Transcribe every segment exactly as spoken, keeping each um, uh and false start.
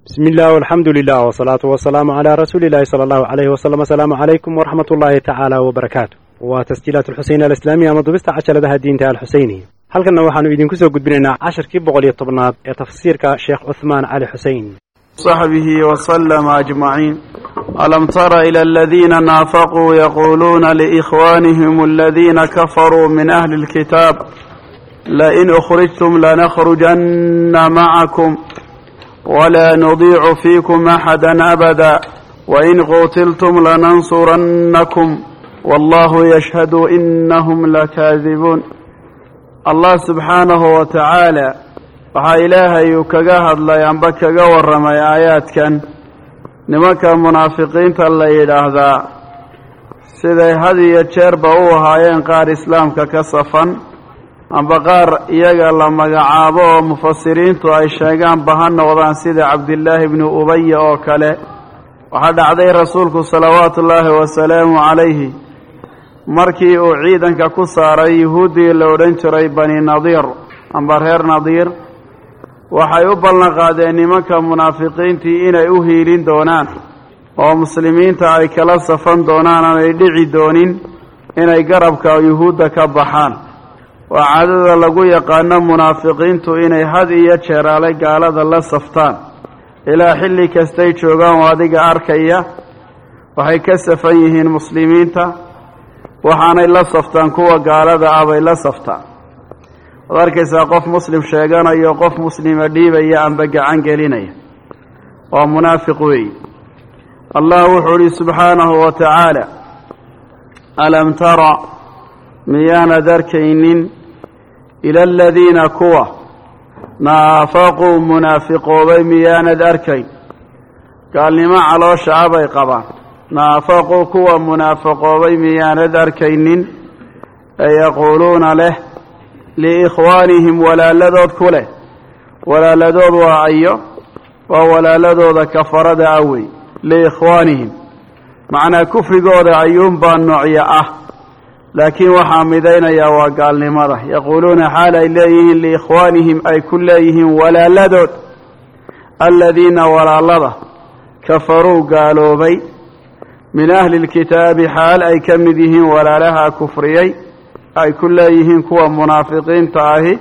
بسم الله والحمد لله والصلاة والسلام على رسول الله صلى الله عليه وسلم. السلام عليكم ورحمة الله تعالى وبركاته. وتسجيلات الحسين الإسلامية مضبست عشر لها الدين تاع الحسيني. هل كنا وحنا يدين كسو قد بيننا عشر كيب بقولي طبنات تفسير كشيخ عثمان علي حسين صحبه وسلم أجمعين. ألم تر إلى الذين نافقوا يقولون لإخوانهم الذين كفروا من أهل الكتاب لئن أخرجتم لنخرجن معكم ولا نضيع فيكم أحدا أبدا وإن قتلتم لننصرنكم والله يشهد إنهم لكاذبون. الله سبحانه وتعالى waxaa ilaahay kaga hadlay amba kaga waramay aayaadkan nimanka munaafiqiinta la yiraahdaa siday had iyo jeerba u ahaayeen qaar islaamka ka safan amba qaar iyaga la magacaabo oo mufassiriintu ay sheegaan bahan noqdaan sida Abdullah ibn Ubay oo kale. waxaa dhacday rasuulku salawaatu ullaahi wa salaamu alayhi markii uu ciidanka ku saaray yahuudi la oran jiray bani Nadir amba reer Nadir waxay u ballan qaadeen nimanka munaafiqiintii inay u hiilin doonaan oo muslimiinta ay kala safan doonaan aan ay dhici doonin inay garabka yahuudda ka baxaan. waa caadada lagu yaqaano munaafiqiintu inay had iyo jeer ale gaalada la saftaan ilaa xilli kastay joogaan oo adiga arkaya waxay ka safan yihiin muslimiinta waxaanay la saftaan kuwa gaalada ah bay la saftaan. warkaysa qof muslim sheeganayo qof muslima dhiibaya amba gacan gelinaya waa munaafiq weey. allah wuxuu yiri subhanahu wa ta'ala alam tara miyana darkaynin ila alladhina kuwa naafaqu munaafiqoobay miyana darkayn gaalnimo caloosha abay qabaan naafaqu kuwa munaafiqoobay miyana darkaynin ay yaquluna leh لإخوانهم ولا لذود كله ولا لذود وعيو ولا لذود كفرد أوي لإخوانهم معنى كفر قود عيون بانعية أه لكن وحامدين يا وقال لماذا يقولون حال إليهم لإخوانهم أي كليهم ولا لذود الذين ولا لذا كفروا قالوا بي من أهل الكتاب حال أي كمدهم ولا لها كفريي ay kuleeyihiin kuwa munaafiqiinta ahi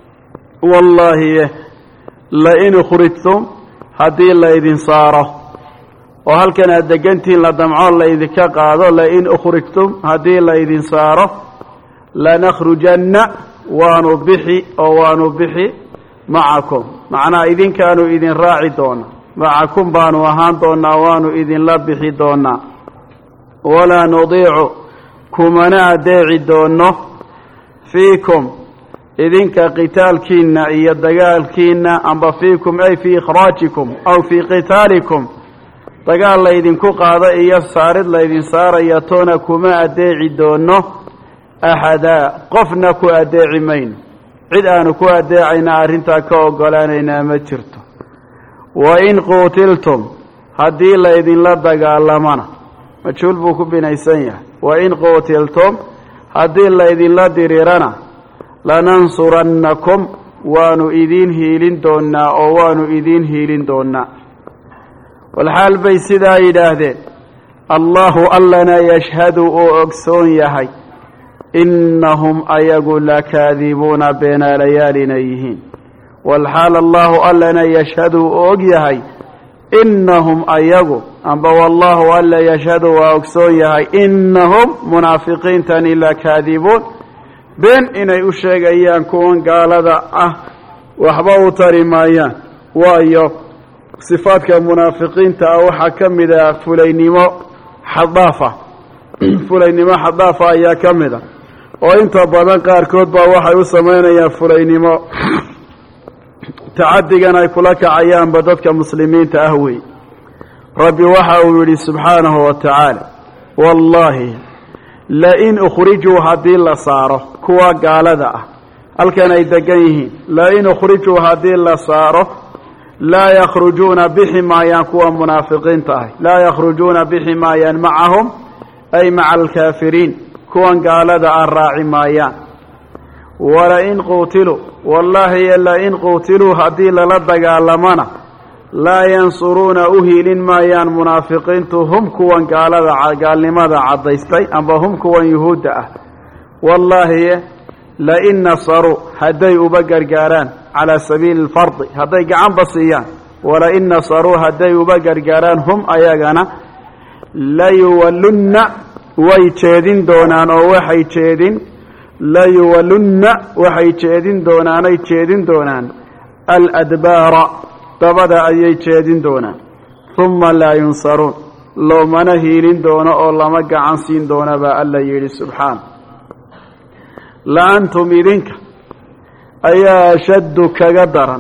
wallahi la in khurijtum hadii la idin saaro oo halkan aad degantiin la damco la idinka qaado la in khurijtum hadii la idin saaro la nakhrujanna waanu bixi oo waanu bixi macakum macnaa idinkaanu idin raaci doona macakum baanu ahaan doonaa waanu idin la bixi doonaa wala nudiicu kumana adeeci doono fiikum idinka qitaalkiina iyo dagaalkiina amba fiikum ay fi ikhraajikum aw fi qitaalikum dagaal la idinku qaado iyo saarid la idin saaraya toona kuma adeeci doono axada qofna ku adeeci mayno cid aanu ku adeecayna arrintaa ka ogolaanayna ma jirto. wa in qutiltum haddii la idinla dagaalamana majhuul buu ku binaysan yahay وإن قتلتم هذه الذين لا دريرنا لننصرنكم وانو إذين هيلين دونا أو وانو إذين هيلين دونا. والحال بيسدا إلهذين الله ألنا يشهد أو أكسون يهي إنهم أيقول لكاذبون بين ليالي نيهين. والحال الله ألنا يشهد أو يهي إنهم أيقوا أنبا والله ألا يشهدوا وأكسويها إنهم منافقين تاني لا كاذبون بين إن يشيغ أيان كون قال هذا أه وحباو تاري مايان وأيو صفات كمنافقين تأو حكم ذا فلينما حضافة فلينما حضافة أيا كم ذا وإنت بدن قاركود باوحا يسمين يا فلينما تعدقنا يكلك عيان بددك مسلمين تأهوي ربي وحاولي سبحانه وتعالى والله لئن أخرجوا هذه اللصارة كوا قال ذا هل كان يدقيه لئن أخرجوا هذه اللصارة لا يخرجون بحمايا كوا منافقين تاهي لا يخرجون بحمايا معهم أي مع الكافرين كوا قال ذا الراعي مايان ولئن قتلوا والله إلا إن قتلوا هذه للدقى لمنا laa yansuruuna u hiilin maayaan munaafiqiintu hum kuwan gaalada gaalnimada caddaystay amba hum kuwan yuhuudda ah wallaahi lain nasaruu hadday uba gargaaraan calaa sabiili alfardi hadday gacanba siiyaan walain nasaruu hadday uba gargaaraan hum ayagana layuwallunna way jeedin doonaan oo waxay jeedin layuwallunna waxay jeedin doonaanay jeedin doonaan aladbaara dabada ayay jeedin doonaan humma laa yunsaruun loomana hiilin doono oo lama gacan siin doona baa alla yidhi subxaana la antum idinka ayaa ashaddu kaga daran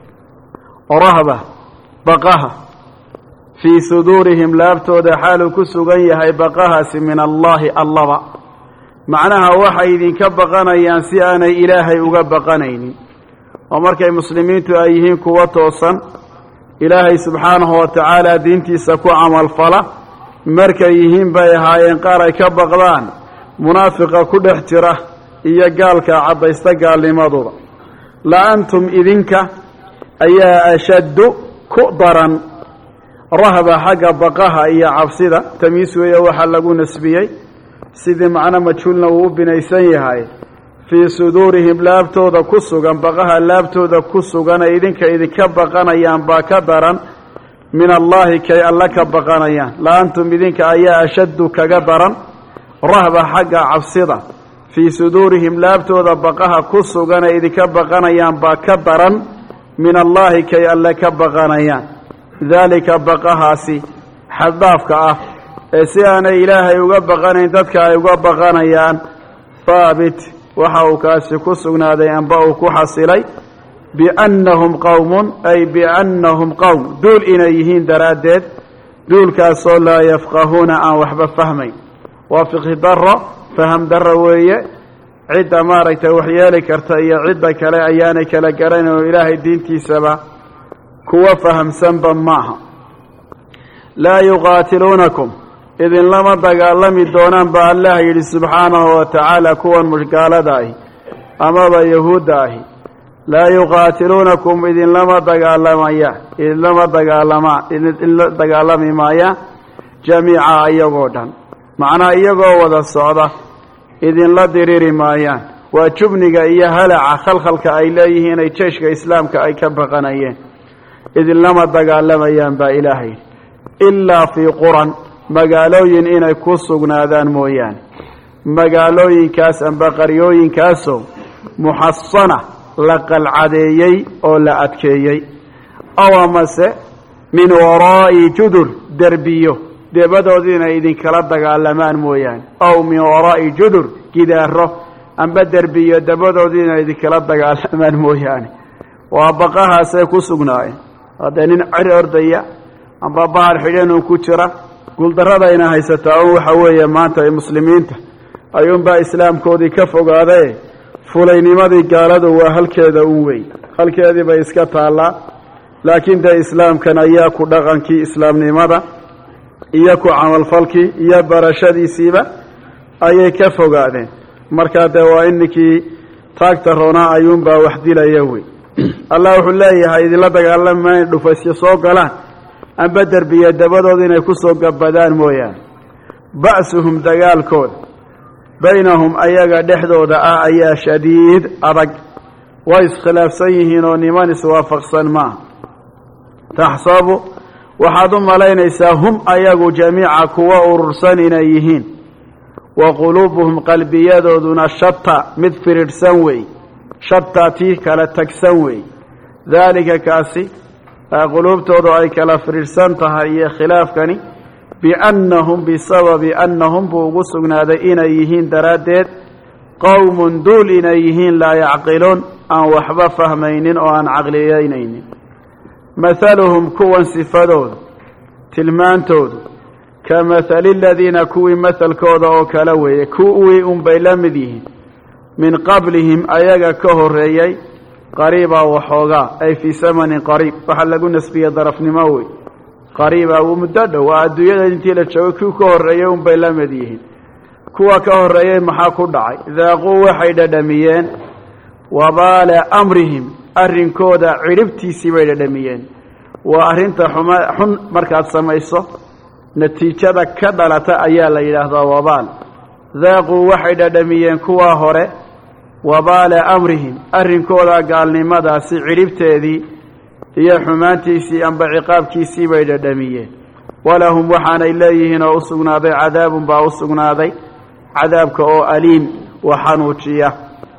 rahba baqaha fii suduurihim laabtooda xaaluu ku sugan yahay baqahaasi min allaahi allaba macnaha waxay idinka baqanayaan si aanay ilaahay uga baqanaynin oo markay muslimiintu ay yihiin kuwa toosan ilaahay subxaanahu wa tacaala diintiisa ku camalfala markay yihiin bay ahaayeen qaar ay ka baqdaan munaafiqa ku dhex jira iyo gaalka caddaysta gaalnimaduba la antum idinka ayaa ashaddu ku daran rahba xagga baqaha iyo cabsida tamiis weeye waxaa lagu nasbiyey sidii macno majhuulna uu u binaysan yahay fii suduurihim laabtooda ku sugan baqaha laabtooda ku sugan ay idinka idinka baqanayaan baa ka daran min allaahi kay alla ka baqanayaan la antum idinka ayaa ashaddu kaga daran rahba xagga cabsida fii suduurihim laabtooda baqaha ku sugan ay idinka baqanayaan baa ka daran min allaahi kay alle ka baqanayaan daalika baqahaasi xaddaafka ah ee si aanay ilaahay uga baqanayn dadka ay uga baqanayaan haabit waxa uu kaasi ku sugnaaday amba uu ku xasilay biannahum qowmun ay biannahum qowm duul inay yihiin daraaddeed duulkaasoo laa yafqahuuna aan waxba fahmayn waa fiqhi darro faham darro weeye cidda maaragtay waxyeeli karta iyo cidda kale ayaanay kala garanayn oo ilaahay diintiisaba kuwa fahamsanba maaha laa yuqaatiluunakum idinlama dagaalami doonaan baa allah yidhi subxaanahu wa tacaala kuwan mushgaalada ahi amaba yahuudda ahi laa yuqaatiluunakum idinlama dagaalamaya idinlama dagaalamaa idinla dagaalami maaya jamiica iyagoo dhan macnaha iyagoo wada socda idinla diriri maayaan waa jubniga iyo halaca khalkhalka ay leeyihiin ay jeeshka islaamka ay ka baqanayeen idinlama dagaalamayaan baa ilaahay ilaa fii quran magaalooyin inay ku sugnaadaan mooyaane magaalooyinkaas amba qaryooyinkaasoo muxasana la qalcadeeyey oo la adkeeyey aw amase min waraa'i judur derbiyo deebadoodii inay idinkala dagaalamaan mooyaane aw min waraa'i judur gidaaro amba derbiyo dabadoodii inay idinkala dagaalamaan mooyaane waa baqahaasay ku sugnaayeen haddee nin cir ordaya amba bahal xidhanun ku jira guuldarradayna haysataa un waxa weeye maanta ee muslimiinta ayuunbaa islaamkoodii ka fogaadaye fulaynimadii gaaladu waa halkeeda un wey halkeedii bay iska taallaa laakiin dee islaamkan ayaa ku dhaqankii islaamnimada iyo ku camalfalkii iyo barashadiisiiba ayay ka fogaadeen markaa dee waa ininkii taagta roonaa ayuunbaa wax dilaya wey allah wuxuu leeyahay idinla dagaalamayn dhufaysyo soo galaan amba derbiya dabadooda inay ku soo gabbadaan mooyaane ba'suhum dagaalkooda baynahum ayaga dhexdooda ah ayaa shadiid adag way iskhilaafsan yihiin oo niman iswaafaqsan maaha taxsabu waxaad u malaynaysaa hum ayagu jamiica kuwa urursan inay yihiin wa quluubuhum qalbiyadooduna shata mid firidhsan wey shataa tii kala tagsan wey daalika kaasi quluubtoodu ay kala firidhsan tahay iyo khilaafkani biannahum bisababi annahum buu ugu sugnaaday inay yihiin daraaddeed qowmun duul inay yihiin laa yacqiluun aan waxba fahmaynin oo aan caqliyeynaynin mathaluhum kuwan sifadooda tilmaantoodu ka mathali aladiina kuwii mathalkooda oo kale weeye kuwii unbay la mid yihiin min qablihim ayaga ka horreeyey qariiba waxoogaa ay fii samanin qariib waxaa lagu nasbiyey darafnimo wey qariiba wuu muddo dhow waa adduunyada intii la joogay kuwii ka horreeyey unbay la mid yihiin kuwa ka horreeyey maxaa ku dhacay daaquu waxay dhadhamiyeen wabaala amrihim arrinkooda cidhibtiisii bay dhadhamiyeen وأرنت حن مركات سميسو نتيجة كدلة أيا لا يلاهدا وبال ذاقوا وحيد دميين كوا هوري وبال أمرهم أرن كولا قال لماذا سعربتذي هي حمانتيسي أم بعقابكيسي بيد دميين ولهم وحان إليهن وأسقنا ذي عذاب بأسقنا ذي عذابك أو أليم وحنوتية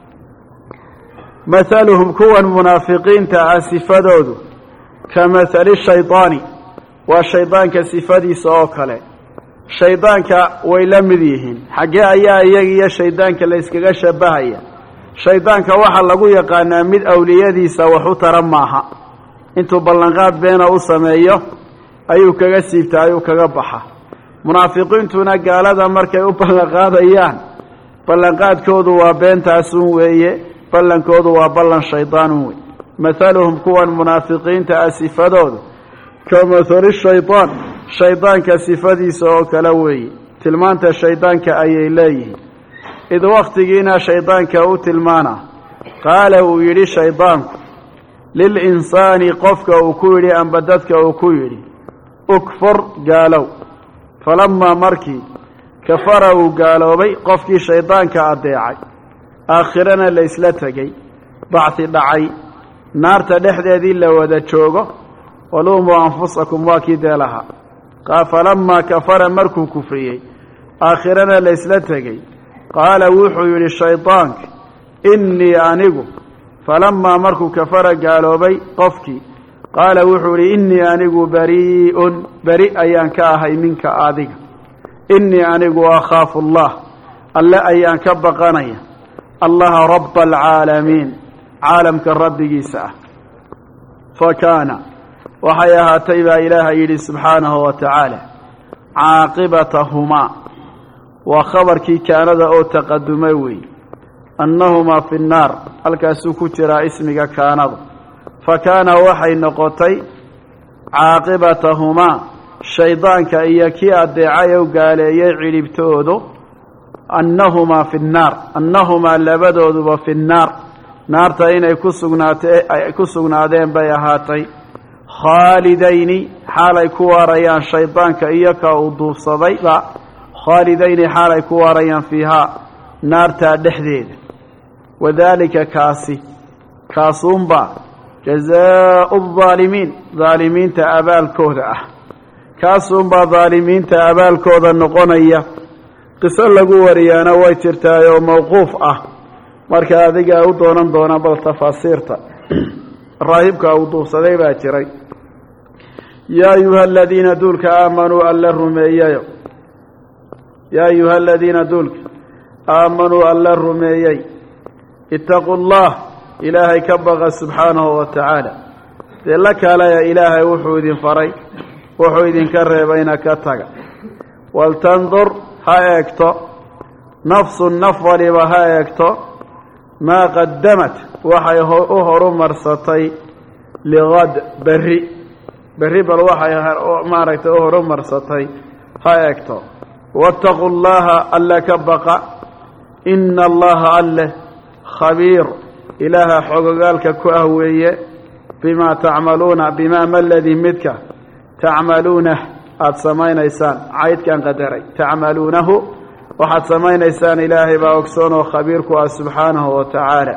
مثلهم كوا المنافقين تأسفدود كمثل الشيطان والشيطان كسفدي سوكله شيطان كويلمديهن حاجة أيها أيها الشيطان كليسكا شبهيا شيطان كواحد لقو يقانا مد أوليادي سوحو ترماها انتو بلنغاد بين أسميه أيو كغسيبتا أيو كغبحا منافقين تونا قال هذا مركي أبلنغاد أيان بلنغاد كودوا بين تاسون ويه بلن كودوا بلن شيطان ويه مثلهم كوا المنافقين تأسفدود كمثل الشيطان شيطان كسفدي سوك لوي تلمانت الشيطان كأي إليه إذ وقت جينا شيطان كأو تلمانا قال ويري الشيطان للإنسان قفك وكويري أن بدتك وكويري أكفر قالوا فلما مركي كفروا قالوا بي قفك شيطان كأدعي آخرنا ليسلتكي بعث دعي نار تدحد ذي لوذا تشوغو ولوموا أنفسكم واكيد لها قال فلما كفر مركو كفريي آخرنا ليسلتكي قال وحي للشيطان إني أنيقو فلما مركو كفر قالوا بي قفكي قال وحي إني أنيقو بريء بريء أيان كاهي منك آذيك إني أنيقو أخاف الله ألا أيان كبقانيا الله رب العالمين عالم كالرب جيسا فكان وحياها تيبا إله إلي سبحانه وتعالى عاقبتهما وخبر كي كان ذا أو تقدموي أنهما في النار الكاسوكو ترى اسمك كان ذا فكان وحي نقطي عاقبتهما شيطان كأيكي أدعي وقال يعلبتوذو أنهما في النار أنهما لبدوذو في النار نارتا إنay ku sugnaadeen bay ahaatay khaalidayn xaalay ku waarayaan shaydaanka iyaka uu duufsaday ba khaalidayn xaalay ku waarayaan fiiha naarta dhexdeeda wadaalika kaasi kaasumba jazaa'u adh-dhaalimiin dhaalimiinta abaalkooda ah kaasumba dhaalimiinta abaalkooda noqonaya qiso lagu wariyana way jirtaa oo mawquuf ah marka adiga u doonan doona bal tafaasiirta raahibka uu duubsaday baa jiray yaa ayuha alladina dulka aamanu alla rumeeyayo yaa ayuha alladina dulka aamanu alla rumeeyay ittaqullah ilaahay ka baqa subxaanahu wa tacaala dee la kaalaya ilaahay wuxuu idin faray wuxuu idinka reebayna ka taga waltandur ha eegto nafsu naf waliba ha eegto ما قدمت وحي أهر مرستي لغد بري بري بل وحي ما رأيت أهر مرستي هاي أكتو واتقوا الله ألا كبقى إن الله ألا خبير إله حقوقالك كأهوية بما تعملون بما ما الذي مدك تعملونه أتسمين إيسان عيد كان قدري تعملونه waxaad samaynaysaan ilaahay baa ogsoon oo khabiir ku ah subxaanahu wa tacaala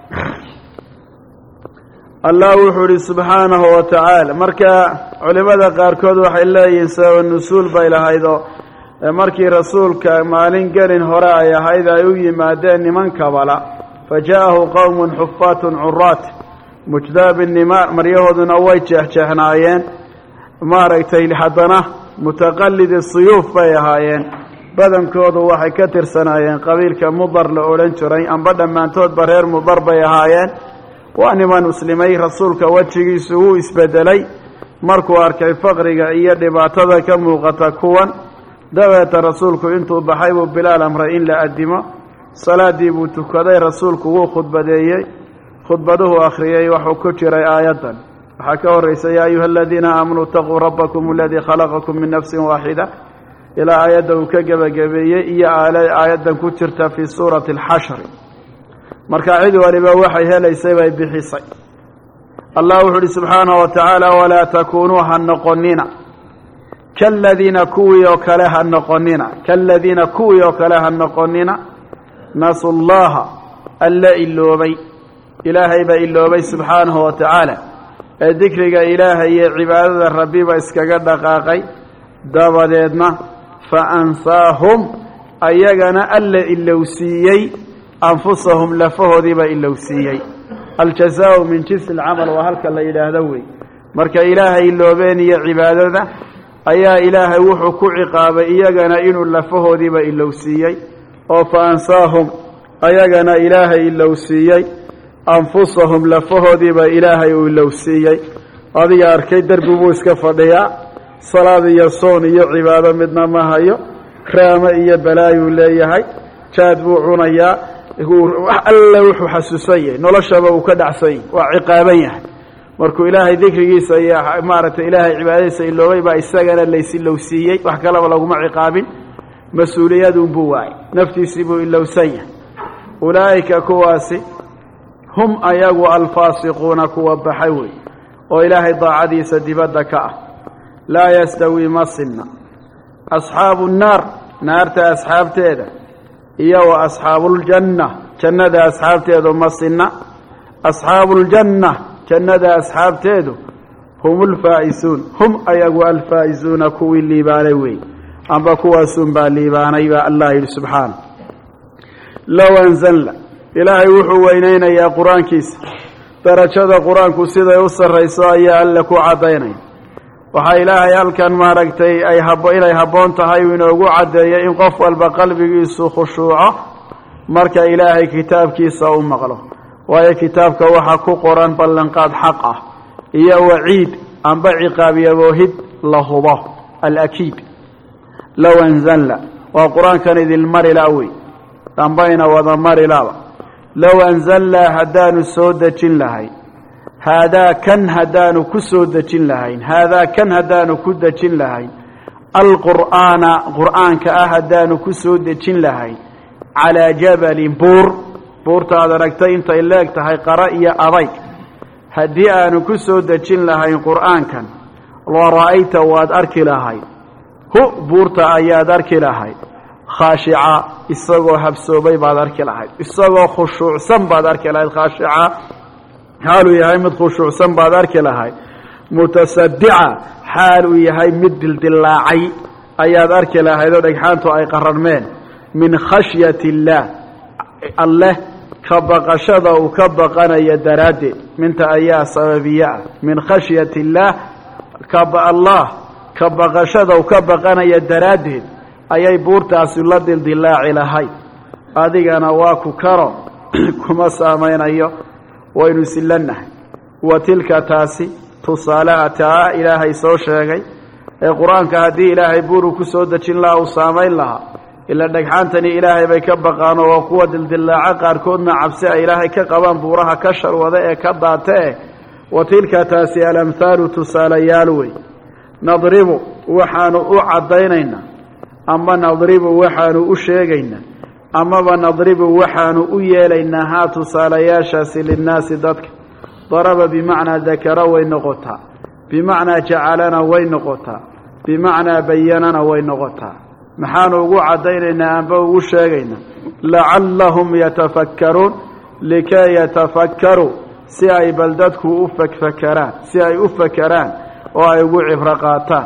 allah wuxuu yidhi subxaanahu wa tacaala marka culimada qaarkood waxay leeyihiin sabab nusuul bay lahayd oo markii rasuulka maalin gelin hore ay ahayd ay u yimaadeen niman kabala fajaahu qowmun xufaatun curaat mujdaabin nimaar maryahooduna way jeexjeexnaayeen maaragtay haddana mutaqallidi suyuuf bay ahaayeen badankoodu waxay ka tirsanaayeen qabiilka mudar la odhan jiray amba dhammaantoodba reer mudar bay ahaayeen waa niman muslimay rasuulka wejigiisu wuu isbedelay markuu arkay faqriga iyo dhibaatada ka muuqata kuwan dabeeta rasuulku intuu baxay buu bilaal amray in la addimo salaadii buu tukaday rasuulku wuu khudbadeeyey khudbaduhu akhriyey wuxuu ku jiray aayaddan waxaa ka horraysay yaa ayuha aladiina aamanuu itaquu rabbakum aladii khalaqakum min nafsin waaxida ilaa aayadda uu ka gebagabeeyey iyo aayaddan ku jirta fii suurati alxashri marka cid waliba waxay helaysay bay bixisay الله وحده سبحانه وتعالى ولا تكونوا هالنقنين كالذين كوي وكلها النقنين كالذين كوي وكلها النقنين نسوا الله ألا إلوبي إلهي بإلوبي سبحانه وتعالى الذكر إلهي عبادة الربي وإسكاق دقاقي دابدنا فأنساهم أيغنا ألا إلوسيي أنفسهم لفهذب إلوسيي الجزاء من جنس العمل وهلك الله إله ذوي مرك إلهي إلوبيني عبادة أيا إلهي وحكو عقاب إيغنا إنو لفهذب إلوسيي وفأنساهم أيغنا إلهي إلوسيي أنفسهم لفهذب إلهي إلوسيي هذه أركي درب موسك فضيا صلاة يصون عبادة مدنا ما هيو كرامة إيا بلايو ليهي جادبو عنيا alla wuxuu xasuusayay noloshaba uu ka dhacsay waa ciqaaban yahay markuu ilaahay dhikrigiisa iyo maarata ilaahay cibaadadiisa iloobay baa isagana laysilowsiiyay wax kale laguma ciqaabin mas'uuliyadu buu waay naftiisi buu ilowsan yahay ulaayika kuwaasi hum ayagu alfaasiquuna kuwa baxay way oo ilaahay daacadiisa dibadda ka ah laa yastawi masinna asxaabu nnaar naarta asxaabteeda iyo wa asxaabul janna jannada asxaabteedu masina asxaabul janna jannada asxaabteedu humul faa'isuun hum ayagu al faa'isuuna kuwi liibaanay way amba kuwaasun baa liibaanay baa allah yidhi subxaana low anzalna ilaahay wuxuu weynaynayaa qur-aankiisa darajada qur-aanku siday u sarrayso ayaa alle ku caddaynaya waxaa ilaahay halkan maaragtay ay habo inay habboon tahay uu inoogu caddeeyo in qof walba qalbigiisu khushuuco marka ilaahay kitaabkiisa u maqlo waayo kitaabka waxaa ku qoran ballanqaad xaq ah iyo waciid amba ciqaab yaboohid la hubo alakiid low anzalna waa qur-aankan idin mari la wey dambayna wada mari laba low anzalna haddaanu soo dejin lahay هذا كان هدان كسو دجين لهين هذا كان هدان كدجين لهين القرآن قرآن كأهدان كسو دجين لهين على جبل بور بور تادركتين تيلاك تهي قرائي أضيك هدي أن كسو دجين لهين قرآن كان ورأيت واد أركي لهين هو بور تأياد أركي لهين خاشعة إساقو هبسو بي بعد أركي لهين إساقو خشوع سن بعد أركي لهين خاشعة حالو يهي مد خشوعسن بعد أركي لهاي متصدعة حالو يهي مد دلدلاعي أياد أركي لهاي ذو دقحانتو أي قررمين من خشية الله الله كبقشد وكبقنا يدرادي من تأياه سببية من خشية الله كبق الله كبقشد وكبقنا يدرادي أيي بورتا سلا دلدلاعي لهاي هذه أنا واكو كرم كما سامين أيو وإنو سلنه وتلك تاسي تصالاتها إلهي سو شاقي القرآن كهدي إلهي بورو كسودة الله وصامين لها إلا دقحانتني إلهي بيكبقان وقوة دلدلا عقار كودنا عبساء إلهي كقبان بورها كشر وذئي كباته وتلك تاسي الأمثال تصاليالوي نضرب وحانو أعدينينا أما نضرب وحانو أشيقينا أما بنضرب وحانو أيالينا هاتو صالياشاس للناس ضدك ضرب بمعنى ذكر وينقطها بمعنى جعلنا وينقطها بمعنى بيننا وينقطها محانو قعديننا أنبو وشاقينا لعلهم يتفكرون لكي يتفكروا سيأي بلدتك أفك فكران سيأي أفكران ويقع فرقاتان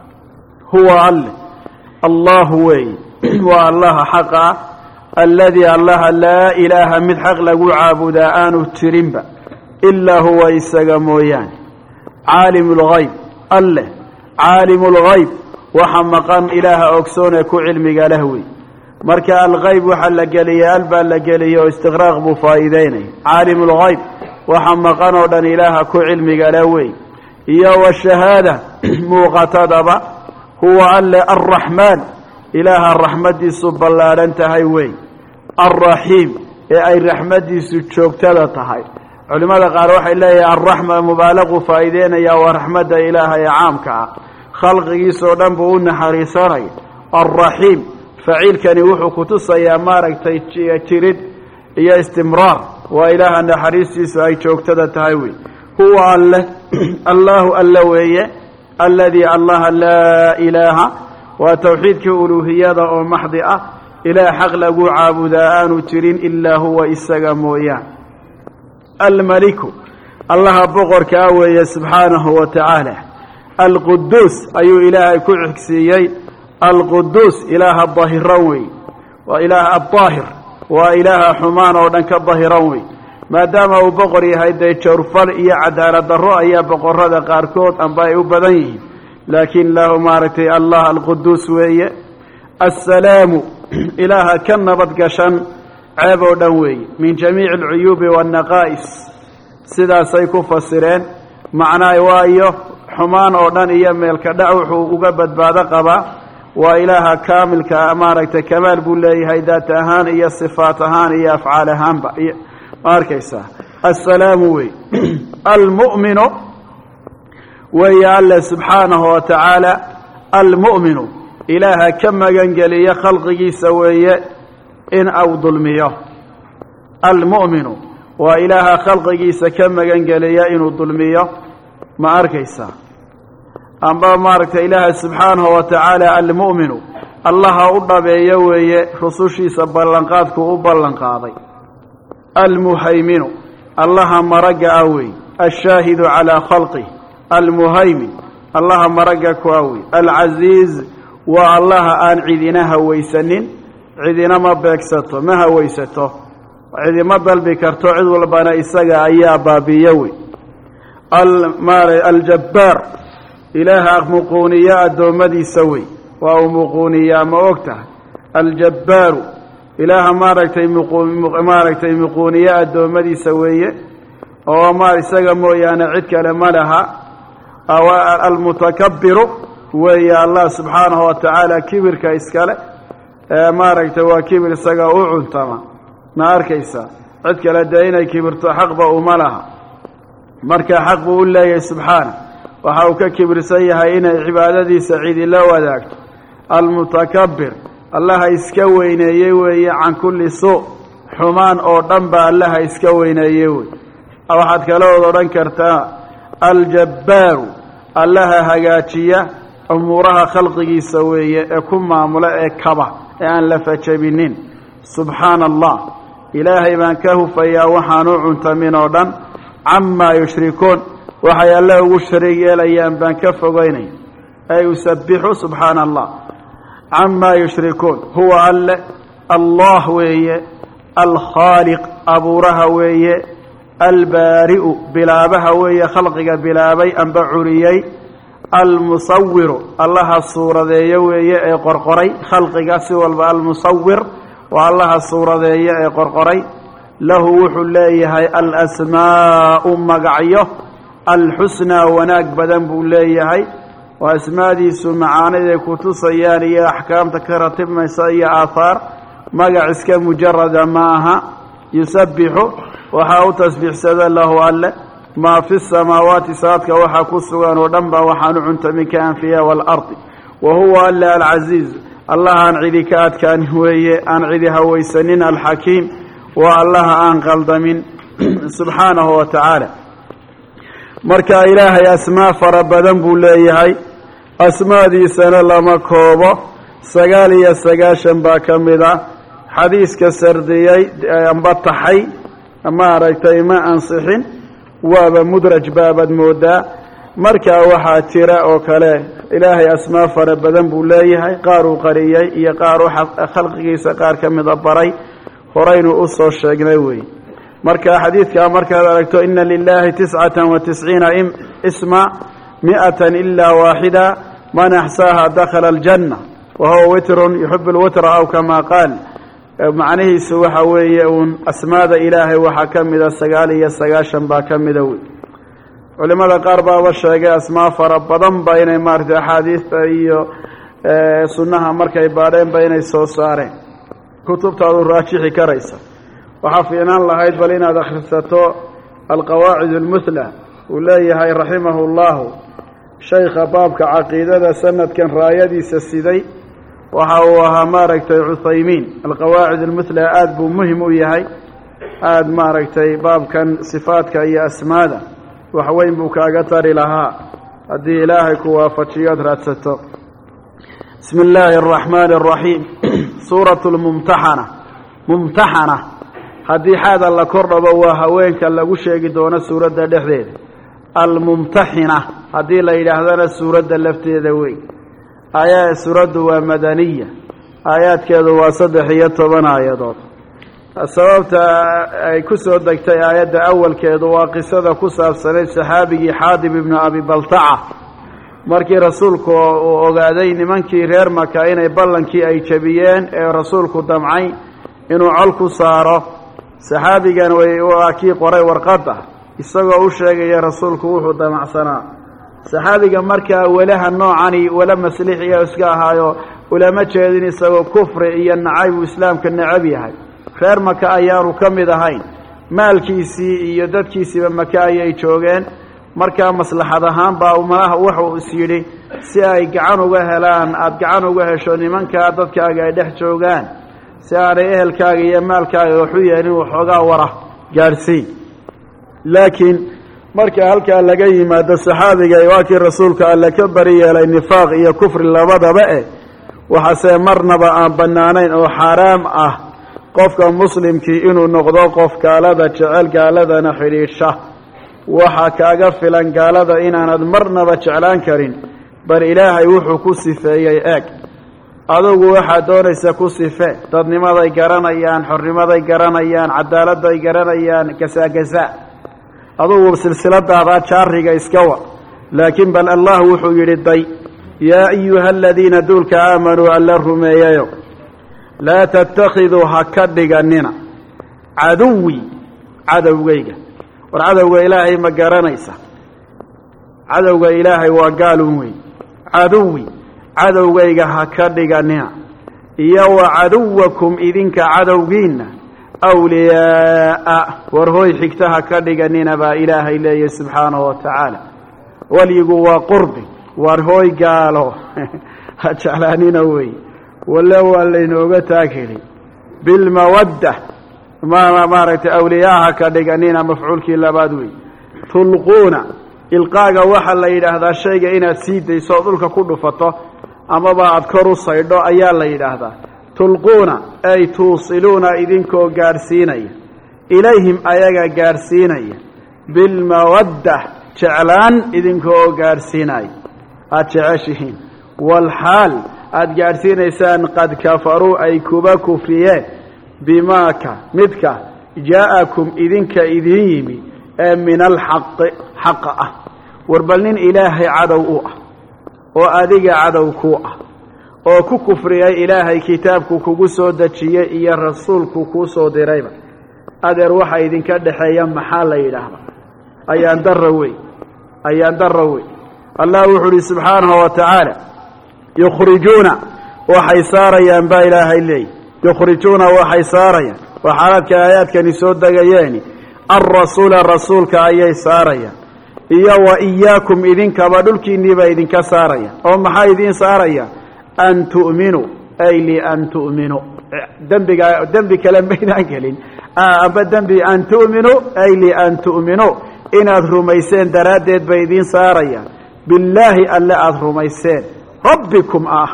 هو الله الله وي والله حقا الذي الله لا إله من حق لقو عابدا آنه الترنبا إلا هو إساقمويان عالم الغيب الله عالم الغيب وحمقان إله أكسون كو علمي لهوي مركا الغيب وحل قليا ألبا لقليا واستغراق بفايدين عالم الغيب وحمقان ودن إله كو علمي لهوي إيا والشهادة موقتدبا هو الله الرحمن إله الرحمة سب الله لنتهيوي الرحيم أي رحمة سجوكتها تهي علماء قالوا وحي الله الرحمة مبالغ فايدين يا ورحمة إله يا عامك خلق يسودان بون حريصاني الرحيم فعيل كان يوحو كتوسا يا مارك تيريد يا استمرار وإله أن حريص يسوي جوكتها تهيوي huwa alle allahu alla weeye alladii allaha laa ilaaha waa tawxiidkii uluuhiyada oo maxdi ah ilaah xaq lagu caabudaa aanu jirin ilaa huwa isaga mooyaan almaliku allaha boqorka ah weeye subxaanahu wa tacaala alquduus ayuu ilaahay ku xigsiiyey alquduus ilaaha dahiran wey waa ilaah addaahir waa ilaaha xumaan oo dhan ka dahiran wey maadaama uu boqor yahay dee jawrfal iyo cadaalad darro ayaa boqorrada qaarkood amba ay u badan yihiin laakiin lahu maaragtay allah alquduus weeye assalaamu ilaaha ka nabad gashan ceeb oo dhan weeye min jamiici alcuyuubi waannaqaa'is sidaasay ku fasireen macnaa waayo xumaan oo dhan iyo meelka dhac wuxuu uga badbaado qabaa waa ilaaha kaamilka maaragtay kamaal buu leeyahay daat ahaan iyo sifaat ahaan iyo afcaal ahaanba ma arkaysaa assalaamu wey almu'minu weeye alle subxaanahu wa tacaala almu'minu ilaaha ka magangeliya khalqigiisa weeye in au dulmiyo almu'minu waa ilaaha khalqigiisa ka magangeliya inuu dulmiyo ma arkaysaa amba maaragtay ilaaha subxaanahu wa tacaala almu'minu allaha u dhabeeyo weeye rusushiisa ballanqaadku u ballanqaaday almuhayminu allaha maragga ah wey alshaahidu calaa khalqih almuhaymin allaha maragga ku ah wey alcasiiz waa allaha aan cidina hawaysanin cidina ma beegsato ma hawaysato cidima dalbi karto cid walbana isaga ayaa baabiyo wey aljabbaar ilaaha muquuniya addoommadiisa wey waa uu muquuniyaa ma og tahay aljabbaaru ilaaha maaragtay maaragtay muquuniye addoommadiisa weeye oo ma isaga mooyaane cid kale ma laha almutakabbiru weeye allah subxaanahu wa tacaala kibirka iskale maaragtay waa kibir isaga u cuntama ma arkaysaa cid kale dee inay kibirto xaqba uma laha marka xaq buu u leeyahay subxaana waxa uu ka kibirsan yahay inay cibaadadiisa cidi la wadaagto almutakabbir allaha iska weyneeyey weeye can kulli suu xumaan oo dhan ba allaha iska weyneeyey wey waxaad kalood odhan kartaa aljabbaaru allaha hagaajiya umuuraha khalqigiisa weeye ee ku maamula ee kaba ee aan la fajabinin subxaana allah ilaahay baan ka hufayaa waxaan u cuntamin oo dhan camaa yushrikuun waxay alle ugu shariig yeelayaan baan ka fogeynay ay usabbixu subxaana allah camaa yushrikuun huwa alle allah weeye alkhaaliq abuuraha weeye albaari'u bilaabaha weeye khalqiga bilaabay amba curiyey almusawiru allaha suuradeeyo weeye ee qorqoray khalqiga si walba almusawir waa allaha suuradeeyo ee qorqoray lahu wuxuu leeyahay alasmaa'u magacyo alxusnaa wanaag badan buu leeyahay waa asmaadiisu macaaniday ku tusayaan iyo axkaamta ka ratibmaysa iyo aahaar magac iska mujarada ma aha yusabbixu waxaa u tasbiixsada lahu alle maa fi samaawaati saadka waxaa ku sugan oo dhan ba waxaanu cunta minka anfiya waalardi wa huwa alle alcasiiz allaha aan cidi ka adkaanin weeye aan cidi hawaysanin alxakiim waa allaha aan qaldamin subxaanahu wa tacaala marka ilaahay asmaa fara badan buu leeyahay asmaadiisana lama koobo sagaal iyo sagaashan baa ka mid ah xadiiska sardiyey amba taxay maaragtay ma ansixin waaba mudraj baabad moodaa markaa waxaa jira oo kale ilaahay asmaa fara badan buu leeyahay qaar uu qariyey iyo qaar u khalqigiisa qaar ka mida baray horaynu u soo sheegnay wey marka xadiidkaa markaad aragto ina lilahi tiscatan wa tisciina isma mi'atan ilaa waaxida man axsaaha dakhala aljanna wa huwa witrun yuxibu lwitra aw kama qaal macnihiisu waxa weeye uun asmaada ilaahay waxaa ka mida sagaal iyo sagaashan baa ka mida wey culimada qaar baaba sheegay asmaa fara badan ba inay maaragtay axaadiista iyo sunnaha markay baadheen ba inay soo saareen kutubtaadu raajixi karaysa waxaa fiinaan lahayd bal inaad akhrisato alqawaacid almuthla uu leeyahay raximahu llahu shaykha baabka caqiidada sanadkan raayadiisa siday waxa uu ahaa maaragtay cuthaymiin alqawaacid almuthla aada buu muhim u yahay aada maaragtay baabkan sifaadka iyo asmaada waxweyn buu kaaga tari lahaa haddii ilaahay ku waafajiyood raadsato. bismi illaahi araxmaani araxiim. suuratu lmumtaxana. mumtaxana haddii xaada la kor dhabo waa haweenka lagu sheegi doono suuradda dhexdeeda. almumtaxina haddii la yidhaahdana suuradda lafteeda wey. aayaa suuraddu waa madaniya, aayaadkeedu waa saddex iyo toban aayadood. sababta ay ku soo degtay aayadda awalkeedu waa qisada ku saabsanayd saxaabigii xaadib ibnu abi baltaca markii rasuulku uu ogaaday nimankii reer maka inay ballankii ay jabiyeen ee rasuulku damcay inuu col ku saaro. saxaabigan waa kii qoray warqadda isagoo u sheegaya rasuulku wuxuu damacsanaa. saxaabiga markaa welaha noocani wala maslixiya iska ahaayo ulama jeedin isagoo kufri iyo nacayb uu islaamka necab yahay. reer maka ayaanu ka mid ahayn, maalkiisii iyo dadkiisiiba maka ayay joogeen. markaa maslaxad ahaan baa umalaha wuxuu is yidhi si ay gacan uga helaan aada gacan uga hesho nimankaa dadkaaga ay dhex joogaan, si aanay ehelkaaga iyo maalkaaga waxu yeelin waxoogaa wara gaadhsiin. laakiin marka halkaa laga yimaado saxaabiga waa kii rasuulka alle ka bari yeelay nifaaq iyo kufri labadaba eh waxaase marnaba aan bannaanayn oo xaaraam ah qofka muslimkii inuu noqdo qof gaalada jecel gaaladana xidhiidhsha. waxaa kaaga filan gaalada inaanad marnaba jeclaan karin, bal ilaahay wuxuu ku sifeeyey eeg. adugu waxaad doonaysa ku sife, dadnimaday garanayaan, xornimaday garanayaan, cadaaladday garanayaan, gasaagasaa. adugu silsiladaada jaariga iska wa. laakiin bal allah wuxuu yidhi day yaa ayuha aladiina duulka aamanuu alla rumeeyayo laa tattakhiduu ha ka dhiganina caduwii cadowgayga. war cadowga ilaahay ma garanaysa? cadowga ilaahay waa gaalun weyn. caduwi cadowgayga ha ka dhiganina iyo wa caduwakum idinka cadowgiinna awliyaaa war hooy xigta ha ka dhiganina baa ilaahay leeyahy subxaanahu wa tacaala. weligu waa qurbi, war hooy gaalo ha jeclaanina wey. walla waa laynooga taaghelay bilmawadda ma maaragtay awliyaaha ka dhiganina mafcuulkii labaad wey. tulquuna ilqaaga waxaa la yidhaahdaa shayga inaad sii dayso oo dhulka ku dhufato amaba aada kor u saydho ayaa la yidhaahdaa. tulquuna ay tuusiluuna idinkoo gaadhsiinaya ilayhim ayaga gaadhsiinaya bilmawadda jeclaan idinkoo gaadhsiinaya aada jeceshihiin. walxaal aada gaadhsiinaysaan qad kafaruu ay kuba kufriyeen bimaaka midka jaa'akum idinka idin yimi ee min alxaqi xaqa ah. war bal nin ilaahay cadow u ah oo adiga cadow kuu ah oo ku kufriyay ilaahay kitaabku kugu soo dejiyey iyo rasuulku kuu soo dirayba, adeer waxa idinka dhexeeya maxaa la yidhaahdaa? ayaan darra wey, ayaan darra wey. allah wuxuu uhi subxaanahu wa tacaala yukhrijuuna waxay saarayaan baa ilaahay leey. yukhrijuuna waxay saarayaan waa xaaladka aayaadkani soo degayeeni alrasuula rasuulka ayay saarayaan iyo wa iyaakum idinkaba dhulkiinniiba idinka saarayaan. oo maxaa idiin saaraya? an tu'minuu ay lian tu'minuu. dembiga dembi kale maydaan gelin amba dembi an tu'minuu ay lian tu'minuu inaad rumayseen daraaddeed bay idiin saarayaan billaahi alle aada rumayseen rabbikum ah.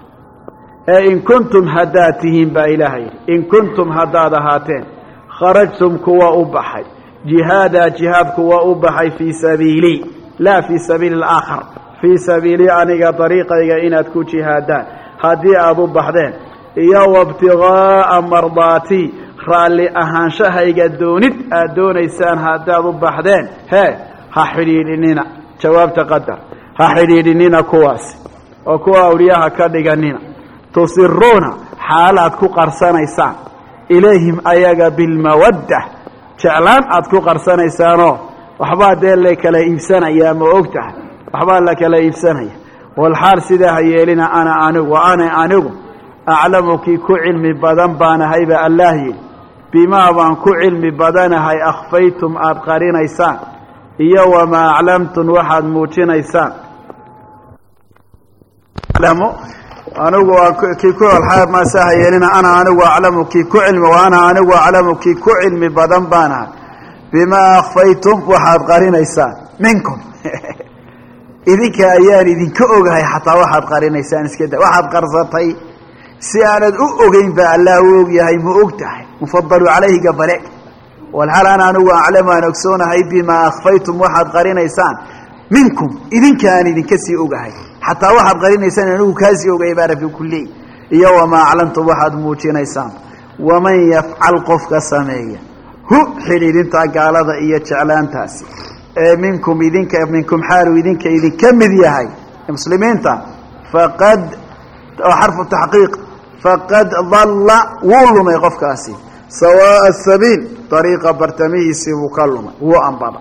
ee in kuntum haddaad tihiin baa ilaahay in kuntum haddaad ahaateen kharajtum kuwa u baxay jihaadaa jihaad kuwa u baxay fii sabiilii laa fii sabiili alaakhar, fii sabiilii aniga dariiqayga inaad ku jihaadaan haddii aada u baxdeen iyo wabtigaa'a mardaatii raalli ahaanshahayga doonid aad doonaysaan haddaad u baxdeen hee ha xidhiidhinina. jawaabta qadar ha xidhiidhinina kuwaasi oo kuwa awliyaha ka dhiganina. tusiruuna xaalaad ku qarsanaysaan ilayhim ayaga bilmawadda jeclaan aad ku qarsanaysaanoo waxbaa dee la kala iibsanayaa ma og tahay, waxbaa la kala iibsanaya. walxaal sidaa ha yeelina ana anigu wa ana anigu aclamu kii ku cilmi badan baanahay baa allaah yidhi bimaa baan ku cilmi badanahay akhfaytum aada qarinaysaan iyo wamaa aclamtum waxaad muujinaysaan. anigu waa kii ku alxaab ma saha yeelina ana anigu aclamu kii ku cilmi wa ana anigu aclamu kii ku cilmi badan baanahay bimaa akhfaytum waxaad qarinaysaan minkum idinka ayaan idinka ogahay xataa waxaad qarinaysaan iska daa waxaad qarsatay si aanad u ogeyn ba allah u og yahay ma og tahay mufadalu calayhi gabale walhal ana anigu aclamu aan ogsoonahay bima akhfaytum waxaad qarinaysaan minkum idinka aan idinka sii ogahay xataa waxaad qarinaysaan anigu kaasii ogahay baa rabbi kulli iyo wamaa aclantum waxaad muujinaysaan waman yafcal qofka sameeya hu xidhiidinta gaalada iyo jeclaantaasi ee minkum idinka minkum xaalu idinka idinka mid yahay muslimiinta faqad xarfu taxqiiq faqad dalla wuu lumay qofkaasi sawaa'a sabiil dariiqa bartamihiisii wuu ka lumay wuu ambada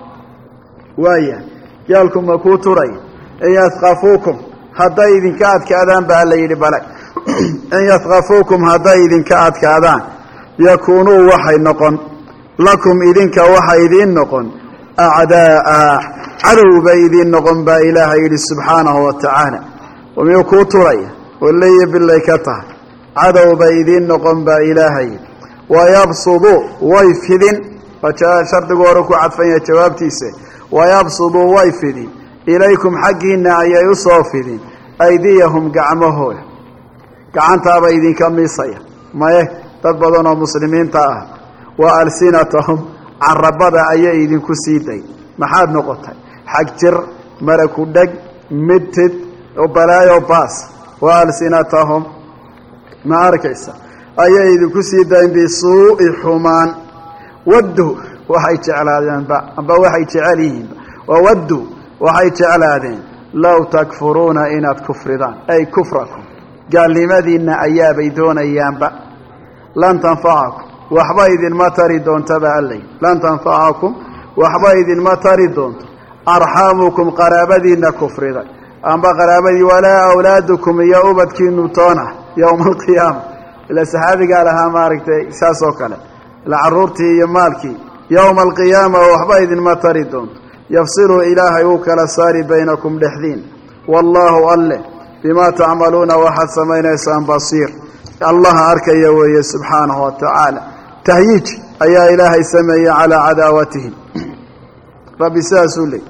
waaya yaalkum ma kuu turay in yasqafuukum hadday idinka adkaadaan baa la yidhi bale in yasqafuukum hadday idinka adkaadaan yakuunuu waxay noqon lakum idinka waxay idiin noqon acdaa'a cadow bay idiin noqon baa ilaahay yidhi subxaanahu wa tacaala wamiyuu kuu turaya waleyo bilay ka tahay cadow bay idiin noqon baa ilaahay yidhi wayabsuduu way fidin shardigu hore ku cadfan yahay jawaabtiisa wayabsuduu way fidin ilaykum xaggiinna ayay u soo fidin aydiyahum gacmahooda gacantaaba idinka miisaya maye dad badan oo muslimiinta ah wa alsinatahum carabada ayay idinku sii day maxaad noqotay xag jir maraku dheg midtid oo balaayo baas wa alsinatahum ma arkaysa ayay idinku sii dayn bisuu'i xumaan waddu waxay jeclaadeenba amba waxay jecel yihiinba wawaddu waxay jeclaadeen low takfuruuna inaad kufridaan ay kufrakum gaalnimadiinna ayaabay doonayaanba lan tanfacakum waxba idinma tari doontaba allay lan tanfacakum waxba idinma tari doonto arxaamukum qaraabadiinna kufriday amba qaraabadii walaa awlaadukum iyo ubadkiinu toona yowma alqiyaama ila saxaabigaa lahaa maaragtay saas oo kale ila carruurtii iyo maalkii yowma alqiyaama waxba idinma tari doonto yafsilu ilaahay uu kala saari baynakum dhexdiin wallaahu alle bimaa tacmaluuna waxaad samaynaysaan basiir allaha arkaya weeye subxaanahu wa tacaala tahyiij ayaa ilaahay sameeyey calaa cadaawatihim rabbi sidaasuu leey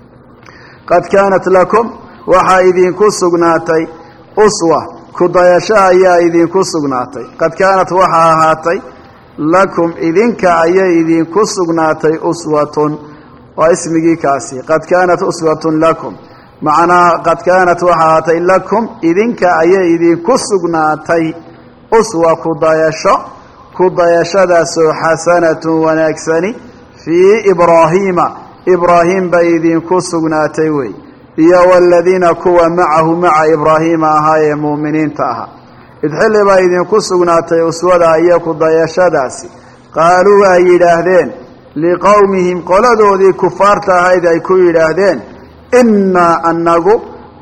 qad kaanat lakum waxaa idinku sugnaatay uswa kudayasho ayaa idinku sugnaatay qad kaanat waxaa ahaatay lakum idinka ayay idinku sugnaatay uswatun waa ismigii kaasi qad kaanat uswatun lakum macnaha qad kaanat waxaa ahaatay lakum idinka ayay idinku sugnaatay uswa kudayasho kudayashadaasoo xasanatun wanaagsani fii ibraahiima ibraahim bay idinku sugnaatay wey iyo waladiina kuwa macahu maca ibraahiima ahaa ee mu'miniinta ahaa idxilli baa idinku sugnaatay uswada iyo kudayashadaasi qaaluu ay yidhaahdeen liqowmihim qoladoodii kufaarta ahayd ay ku yidhaahdeen innaa anagu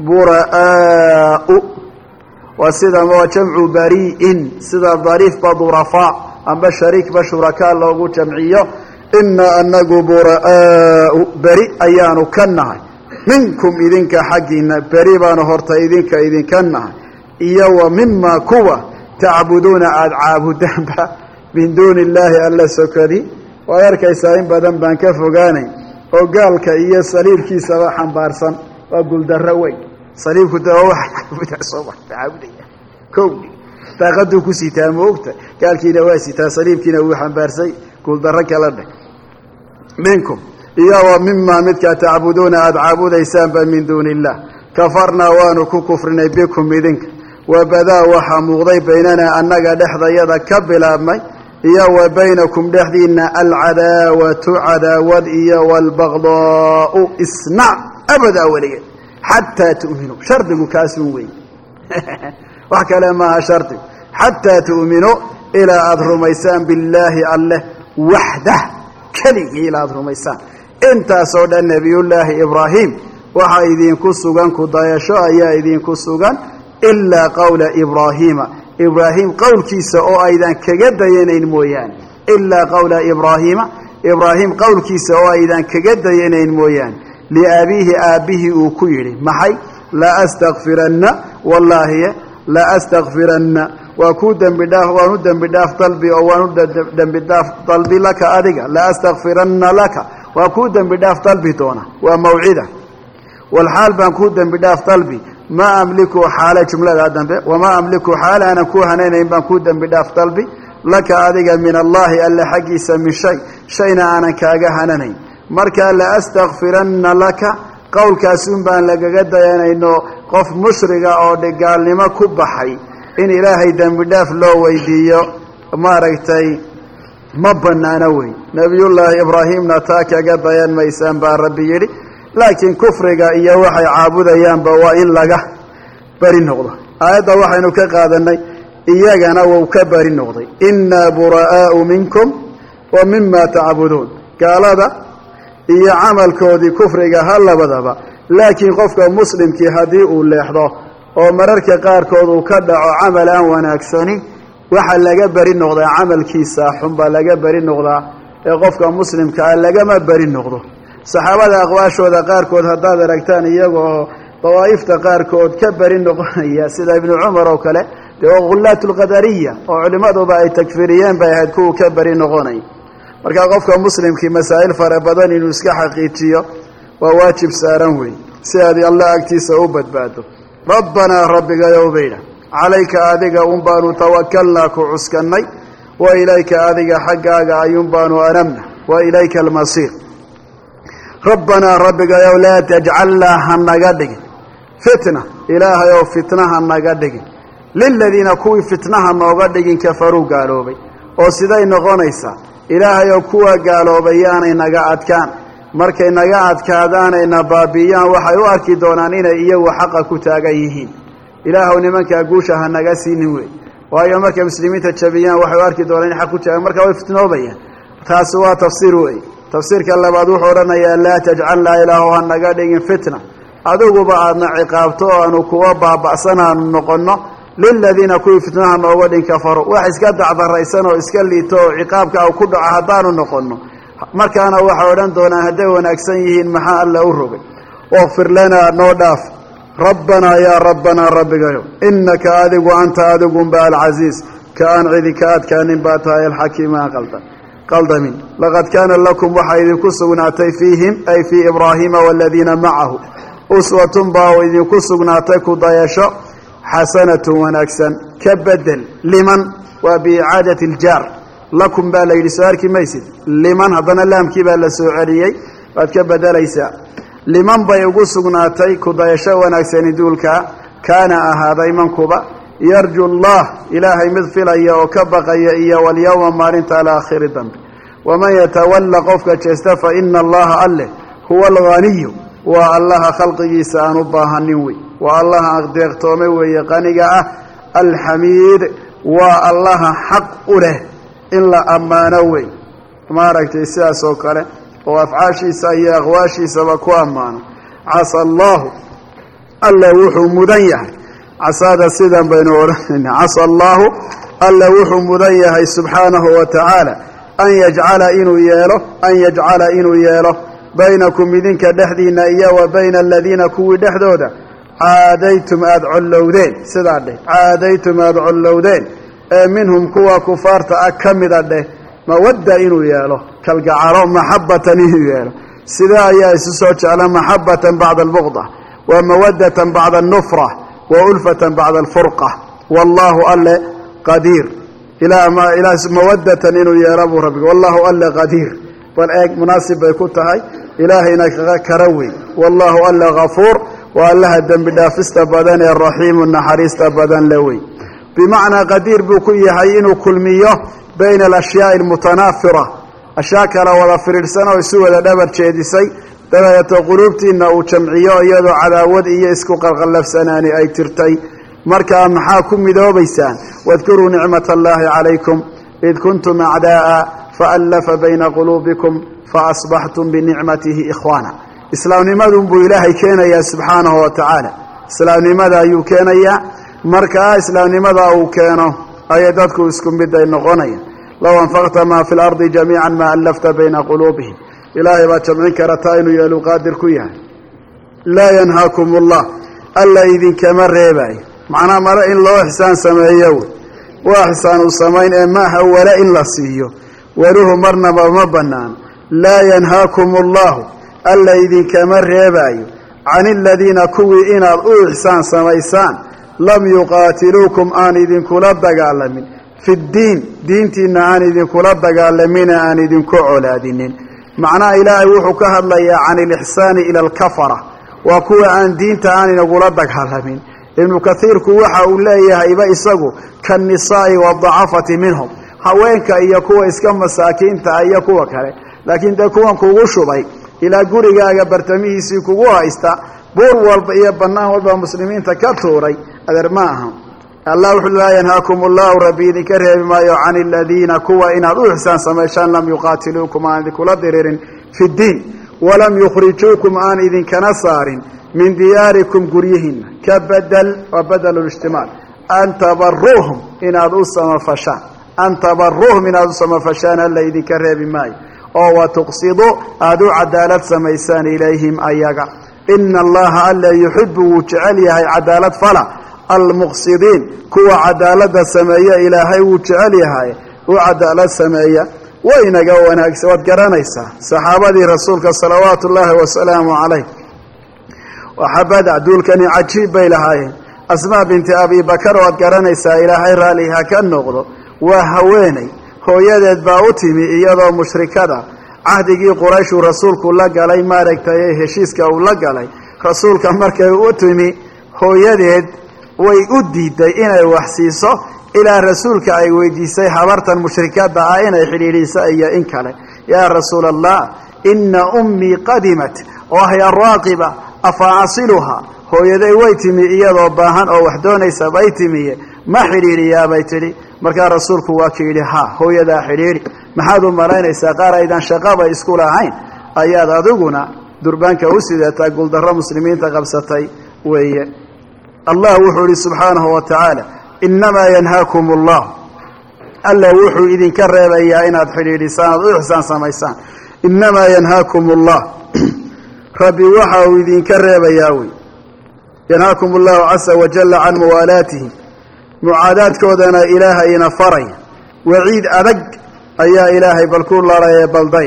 bura'aau waa sida waa jamcu bari'in sida dariifba durafaa amba shariikba shurakaa loogu jamciyo innaa anagu bura'aau beri ayaanu ka nahay minkum idinka xaggiina beri baanu horta idinka idinka nahay iyo wa mimaa kuwa tacbuduuna aada caabudaanba min duuni illaahi alla sokadi waad arkaysaa in badan baan ka fogaanayn oo gaalka iyo saliibkiisaba xambaarsan waa guuldarro weyn saliibku de waa wacaabudaya kowdhi daaqaduu ku sitaa ma ogta gaalkiina waa sitaa saliibkiina wuu xambaarsay guuldarro kala dheh minkum iyo wa mimaa midkaa tacbuduuna aada caabudaysaanba min duuni illah kafarnaa waanu ku kufrinay bikum idinka wabadaa waxaa muuqday baynanaa annaga dhexdayada ka bilaabmay iyo wa baynakum dhexdiina alcadaawatu cadaawad iyo waalbaqdaau isnac abadaa weligeed xataa tu'minuu shardigu kaasun wey wax kale maaha shardigu xataa tu'minuu ilaa aada rumaysaan billaahi alleh waxdah keligii ilaa aada rumaysaan intaasoo dhan nebiyullaahi ibraahim waxaa idinku sugan kudayasho ayaa idinku sugan ilaa qowla ibraahiima ibraahim qowlkiisa oo aydan kaga dayanayn mooyaane ilaa qowla ibraahiima ibraahim qowlkiisa oo aydan kaga dayanayn mooyaane liabiihi aabbihii uu ku yidhi maxay la astakfiranna wallaahi la astakfiranna waa kuu dembi dhaaf waanu dembi dhaaf dalbi oo waanu dembi dhaaf dalbi laka adiga la astakfiranna laka وكو دنب داف طلبي دونا وموعدة والحال بانكو دنب داف طلبي ما أملكه حالة جملة هذا وما أملكه حالة أنا كو هنين بانكو دنب داف طلبي لك أذيك من الله ألا حقي سمي شيء شينا أنا كاجا هنين مركا لا أستغفرن لك قول كاسون بان لك قد يعني إنه قف مشرقة أو دقال لما كبحي إن إلهي دنب داف لو ويديو ما رأيتي ما بنانوي نبي الله إبراهيم نتاك قد ين ميسان بان ربي يري لكن كفرك إيا وحي عابد أيام بوائن لك بري نغضة آيات وحي نكاقادني إياك أنا وكبر النغضي إنا براء منكم ومما تعبدون قال هذا إيا عمل كودي كفرك هلا بدبا لكن قفك مسلم كي هديء اللحظة ومررك قار كودو كدع عملا وناكسني وحل لك بري النغضة عمل كيسا حنبا لك بري النغضة قفك مسلم كأن لك ما بري النغضة صحابة أقواش وذا قار كود هداد ركتان إياقو طوائف تقار كود كبر النغضة يا سيدة ابن عمر وكلا غلات القدرية وعلماء ضباء التكفيريين بيهدكو كبرين نغوني marka qofka muslimkii masaa'il fara badan inuu iska xaqiijiyo waa waajib saaran weey si aad Allah agtiisa u badbaado rabbana rabbiga yawbayna alayka adiga un baanu tawakkalna ku cuskanay wa ilayka adiga xaqaaga ayun baanu aramna wa ilayka al-masir rabbana rabbiga yaw la taj'alna hanaga dhig fitna ilaahayow fitnaha naga dhig للذين كوي فتنها موغدين كفروا قالوا بي او سيداي نقونيسا إلهي كوا قالوا بياني نقا أدكان مركي نقا أدكاداني نبابيان وحيو أركي دونانين إيو حقا كتاقيهين إلهي نمانك أقوشها نقا سينوي وهي مركي مسلمين تتشبيان وحيو أركي دونانين حقا كتاقيهين مركي ويفتنوا بيان تاسوا تفسيروي تفسير كالله بعضو حورنا يا لا تجعل لا إلهوها نقا دين فتنة أدوغو بعضنا عقابتو أنو كوا بابأسنا نقلنا للذين كوي فتنها موادين كفروا وحس قد عبر رئيسان وإسكالي تو عقابك أو كدع عدان نقلنا مركانا وحوران دونا هدونا أكسنيهين محا الله أرغي واغفر لنا نوداف ربنا يا ربنا ربك إنك آذق وأنت آذق بالعزيز كان عذكات كان باتها الحكيم قلتا قلت من لقد كان لكم وحيد كسوناتي فيهم أي في إبراهيم والذين معه أسوة باو إذ كسوناتيك ضيشا حسنة ونكسا كبدل لمن وبإعادة الجار لكم بالا يرسارك ميسد لمن هذا اللام كبالا سعريي فاتكبدل ليسا لمن بيقو سقناتي كضيشا ونكسا ندولك كان هذا منكوبا يرجو الله إلهي مذفل إيا وكبق إيا واليوم مارنت على آخر الذنب ومن يتولى قفك تشتف إن الله أله هو الغني والله خلقه سأنباها النوي والله أقدر تومي ويقانيقا الحميد والله حق له إلا أمانوي ما رأيت إساس وكره وأفعاشي سيئ أغواشي سبكو أمانو عسى الله ألا وحو مدنيا عسى هذا سيدا بينورين عسى الله ألا وحو مدنيا سبحانه وتعالى أن يجعل إنو ياله أن يجعل إنو ياله بينكم إذنك دحدين إياه وبين الذين كوي دحدودا عاديتم أدعو اللودين سيدا عاديتم أدعو اللودين منهم كوا كفارت أكمد ده مودة إنو ياله كالقعارو محبة إنو ياله سيدا يا إسسوش على محبة بعد البغضة ومودة بعد النفرة وألفة بعد الفرقة والله ألا قدير إلى ما إلى مودة إنو يا رب ربي والله ألا قدير والآية مناسبة يكون هاي إلهينا كروي والله ألا غفور والله الدم بدافست بدن الرحيم النحريست بدن لوي بمعنى قدير بكي حين كل مياه بين الأشياء المتنافرة أشاكر وغفر السنة ويسوى دبر شيدسي دبرة قلوبتي إنه جمعية يدو عداود إيه إسكو قلقلف سناني أي ترتي مركا محاكم مدوبيسان واذكروا نعمة الله عليكم إذ كنتم أعداء فألف بين قلوبكم فأصبحتم بنعمته إخوانا إسلام نماذا بو إلهي كان يا سبحانه وتعالى إسلام نماذا يو كان يا مركا إسلام نماذا أو كانوا أيداتكم اسكم بدأ النغنية لو أنفقت ما في الأرض جميعا ما ألفت بين قلوبهم إلهي باتمعين كرتين يلو قادر كيها لا ينهاكم الله ألا إذن كمر ريباي معنا مرأ الله إحسان سمعيه وإحسان السمين إما هو لا إلا سيه وروه مرنا مبنان laa yanhaakum allahu alla idinkama reebaayo can aladiina kuwii inaad u ixsaan samaysaan lam yuqaatiluukum aan idinkula dagaalamin fi ddiin diintiinna aan idinkula dagaalamina aan idinku colaadinin macnaha ilaahay wuxuu ka hadlayaa can alixsaani ila alkafara waa kuwa aan diinta aan inagula dagaalamin ibnu kathiirku waxa uu leeyahayba isagu kannisaa'i wadacafati minhum haweenka iyo kuwa iska masaakiinta iyo kuwa kale laakiin dee kuwan kugu shubay ilaa gurigaaga bartamihiisii kugu haysta buur walba iyo bannaan walba muslimiinta ka tuuray adeer ma aha allah wuxuu laa yanhaakum allahu rabbi idinka reebi maayo can aladiina kuwa inaad u ixsaan samaysaan lam yuqaatiluukum aan idinkula diririn fi ddiin walam yukhrijuukum aan idinkana saarin min diyaarikum guryihiinna ka badel waa badelu ijtimaal an tabaruuhum inaad u samafashaan an tabaruuhum inaad u samafashaan alla idinka reebi maayo oo wa tuqsidu aada u cadaalad samaysaan ilayhim ayaga ina allaha alla yuxibu wuu jecel yahay cadaalad fala almuqsidiin kuwa cadaaladda sameeya ilaahay wuu jecel yahay u cadaalad sameeya waynaga wanaagsa waad garanaysaa saxaabadii rasuulka salawaatu ullaahi wasalaamu calayh waxabada duulkani cajiib bay lahaayeen asmaa binti abi bakar waad garanaysaa ilaahay raalli ha ka noqdo waa haweeney hooyadeed baa u timi iyadoo mushrikada cahdigii qurayshuu rasuulku la galay maaragtay heshiiska uu la galay rasuulka markay u timi hooyadeed way u diiday inay wax siiso ilaa rasuulka ay weydiisay habartan mushrikada ah inay xidhiidhiso iyo in kale yaa rasuula allah ina ummii qadimat oo ahya raaqiba afa asiluhaa hooyaday way timi iyadoo baahan oo wax doonaysa bay timiye ma xidhiidhiyaa bay tidhi markaa rasuulku waa ka yidhi ha hooyadaa xidhiidhi maxaad u malaynaysaa qaar aydan shaqaba isku lahayn ayaad adiguna durbaanka u sidataa guuldarro muslimiinta qabsatay weeye allah wuxuu ihi subxaanahu wa tacaala innamaa yanhaakum allah alla wuxuu idinka reebayaa inaad xidhiidhisaan aad u ixsaan samaysaan innamaa yanhaakum allah rabbi waxa uu idinka reebayaa wey yanhaakum allahu casa wajalla can muwaalaatihim mucaadaadkoodana ilaahayna faraya waciid adag ayaa ilaahay bal ku larayee balday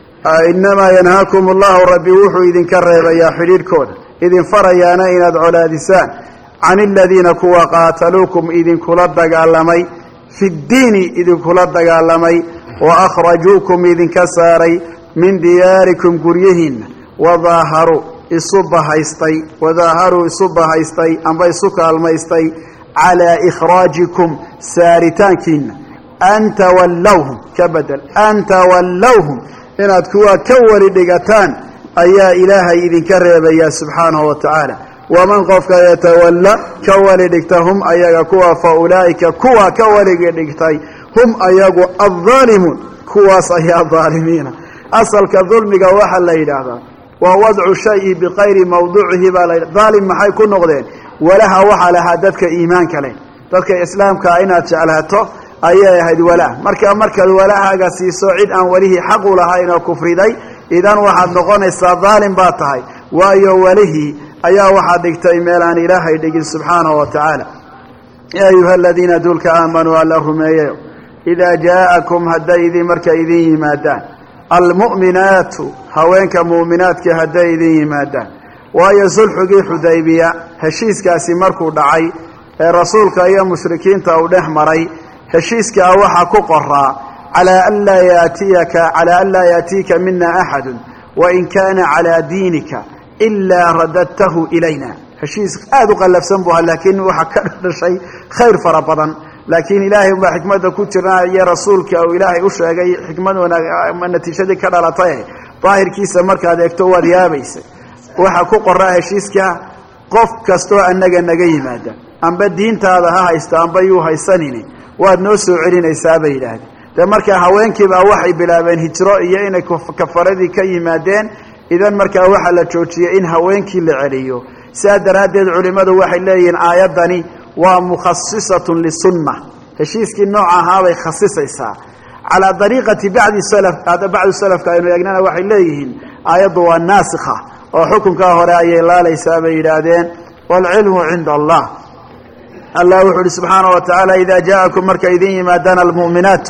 innamaa yanhaakum allahu rabbi wuxuu idinka reebayaa xidhiidhkooda idin farayaana inaad colaadisaan can aladiina kuwa qaataluukum idinkula dagaalamay fi ddiini idinkula dagaalamay wa akhrajuukum idinka saaray min diyaarikum guryihiinna wadaaharuu isu bahaystay wadaaharuu isu bahaystay amba isu kaalmaystay calaa ikhraajikum saaritaankiina an tawallawhum ka bedel an tawallawhum inaad kuwa ka weli dhigataan ayaa ilaahay idinka reebayaa subxaanahu wa tacaala waman qofka yatawalla ka weli dhigta hum ayaga kuwa fa ulaa'ika kuwa ka weligi dhigtay hum ayagu addaalimuun kuwaas ayaa daalimiina asalka dulmiga waxaa la yidhaahdaa waa wadcu shayi bikayri mawduucihi baa la daalim maxay ku noqdeen walaha waxaa lahaa dadka iimaanka leh dadka islaamkaa inaad jeclaato ayay ahayd walaa marka markaad walahaaga siiso cid aan welihii xaq u lahayn oo kufriday idan waxaad noqonaysaa daalim baa tahay waayo welihii ayaa waxaad dhigtay meel aan ilaahay dhigin subxaanahu wa tacaala yaa ayuha aladiina duulka aamanuu alla rumeeyayo idaa jaa'akum hadday idin markay idin yimaadaan almu'minaatu haweenka mu'minaadka hadday idin yimaadaan waayo sulxugii xudaybiya heshiiskaasi markuu dhacay ee rasuulka iyo mushrikiinta uu dhex maray heshiiskaa waxaa ku qoraa calaa an laa yaatiyaka calaa an laa yaatiika mina axadun wain kaana calaa diinika ilaa radadtahu ilayna heshiis aada u qallafsan buu ahaa laakiin waxaa ka dhashay khayr fara badan laakiin ilaahay baa xikmadda ku jirna iyo rasuulka uu ilaahay u sheegay xikmad wanaag natiijadii ka dhalatay daahirkiisa markaad eegto waad yaabaysa waxaa ku qoraa heshiiska qof kastoo annaga naga yimaada amba diintaada ha haysto amba yuu haysanini waad noo soo celinaysaa bay yidhaahdeen dee markaa haweenkiibaa waxay bilaabeen hijro iyo inay kafaradii ka yimaadeen idan markaa waxaa la joojiyey in haweenkii la celiyo sidaa daraaddeed culimmadu waxay leeyihiin aayaddani waa mukhasisatun lisunna heshiiskii nooca ahaabay khasisaysaa calaa dariiqati bacdi salaf bacdu salafka aynu eegnana waxay leeyihiin aayaddu waa naasikha oo xukunkaa hore ayay laalaysaa bay yidhaahdeen waalcilmu cinda allah allah wuxuu uhi subxaanahu wa tacaala idaa jaa'akum markay idin yimaadaan almu'minaatu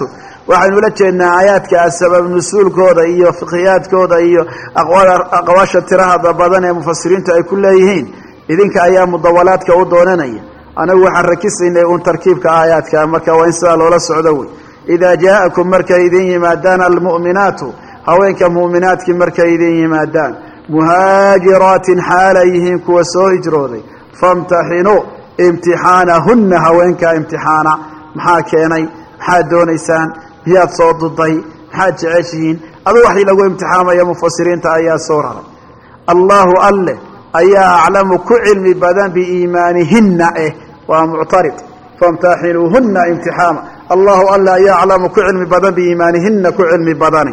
waxaynu la jeednaa aayaadka sabab nusuulkooda iyo fiqiyaadkooda iyo aqwaasha tirahada badan ee mufasiriintu ay ku leeyihiin idinka ayaa mudawalaadka u doonanaya anagu waxaan rakisaynay uun tarkiibka aayaadka marka waa in sidaa loola socdo wey idaa jaa'akum markay idin yimaadaan almu'minaatu haweenka mu'minaadkii markay idin yimaadaan muhaajiraatin xaalay yihiin kuwa soo hijrooday famtaxinuu imtixaanahunna haweenkaa imtixaana maxaa keenay maxaad doonaysaan miyaad soo duday maxaad jeceshihiin aduu waxii lagu imtixaamaya mufasiriinta ayaa soo raray allahu alle ayaa aclamu ku cilmi badan biiimaanihinna eh waa muctarid famtaxinuuhunna imtixaama allahu alle ayaa aclamu ku cilmi badan biiimaanihinna ku cilmi badani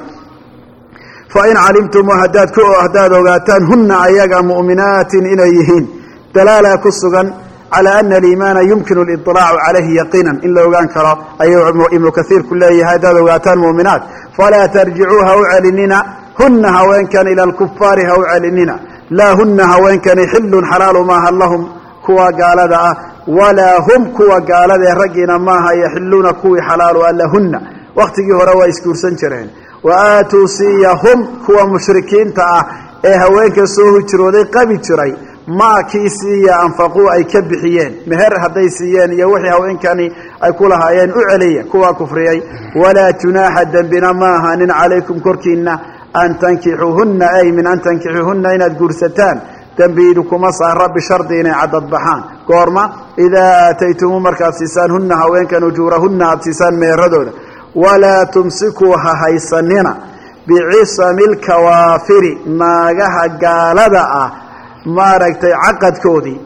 fain calimtum haddaad ku haddaad ogaataan hunna ayaga mu'minaatin inay yihiin dalaala ku sugan calaa ana aliimaana yumkinu liطilaacu calayhi yaqiinan in la ogaan karo ayuu ibnu kaiir ku leeyahay haddaad ogaataan mu'minaat falaa tarjicuu ha u celinina hunna haweenkan ila alkufaari ha u celinina laa hunna haweenkani xillun xalaalu maaha lahum kuwa gaalada ah walaa hum kuwa gaaladae raggiina maaha yaxiluuna kuwii xalaalu ah lahunna wakhtigii hore waa isguursan jireen wa aatuu siiya hum kuwa mushrikiinta ah ee haweenka soo hijrooday qabi jiray maa kii siiya anfaquu ay ka bixiyeen meher hadday siiyeen iyo wixii haweenkani ay ku lahaayeen u celiya kuwa kufriyey walaa junaaxa dembina ma ahaanin calaykum korkiina an tankixuuhunna ay min an tankixuuhunna inaad guursataan dembiidu kuma saara bishardi inay cadad baxaan goorma idaa aataytumuu markaad siisaan hunna haweenkan ujuurahunna aada siisaan meheradooda walaa tumsikuu ha haysanina bicisami lkawaafiri naagaha gaalada ah maaragtay caqadkoodii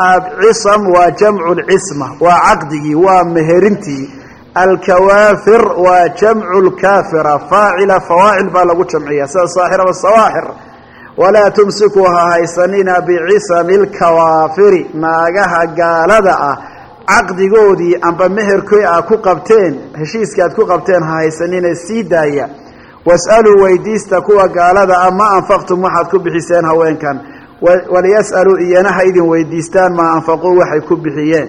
cisam waa jamcu lcisma waa caqdigii waa meherintii alkawaafir waa jamcu lkaafira faacila fawaacil baa lagu jamciya sida saaxira wasawaaxir walaa tumsikuu ha haysanina bicisami lkawaafiri naagaha gaalada ah caqdigoodii amba meherkii aad ku qabteen heshiiska aad ku qabteen ha haysanina sii daaya was'aluu weydiista kuwa gaalada ah ma anfaqtum waxaad ku bixiseen haweenkan waliyas'aluu iyana ha idin weydiistaan maa anfaquu waxay ku bixiyeen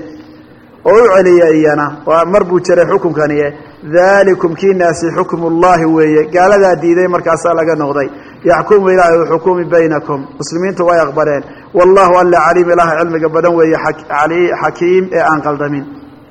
oo u celiya iyana waa mar buu jiray xukunkaniye daalikum kiinaasi xukmu llahi weeye gaaladaa diiday markaasaa laga noqday yaxkumu ilaahay u xukumi baynakum muslimiintu way aqbaleen wallahu alla caliim ilaahay cilmiga badan weeye xakiim ee aan qaldamin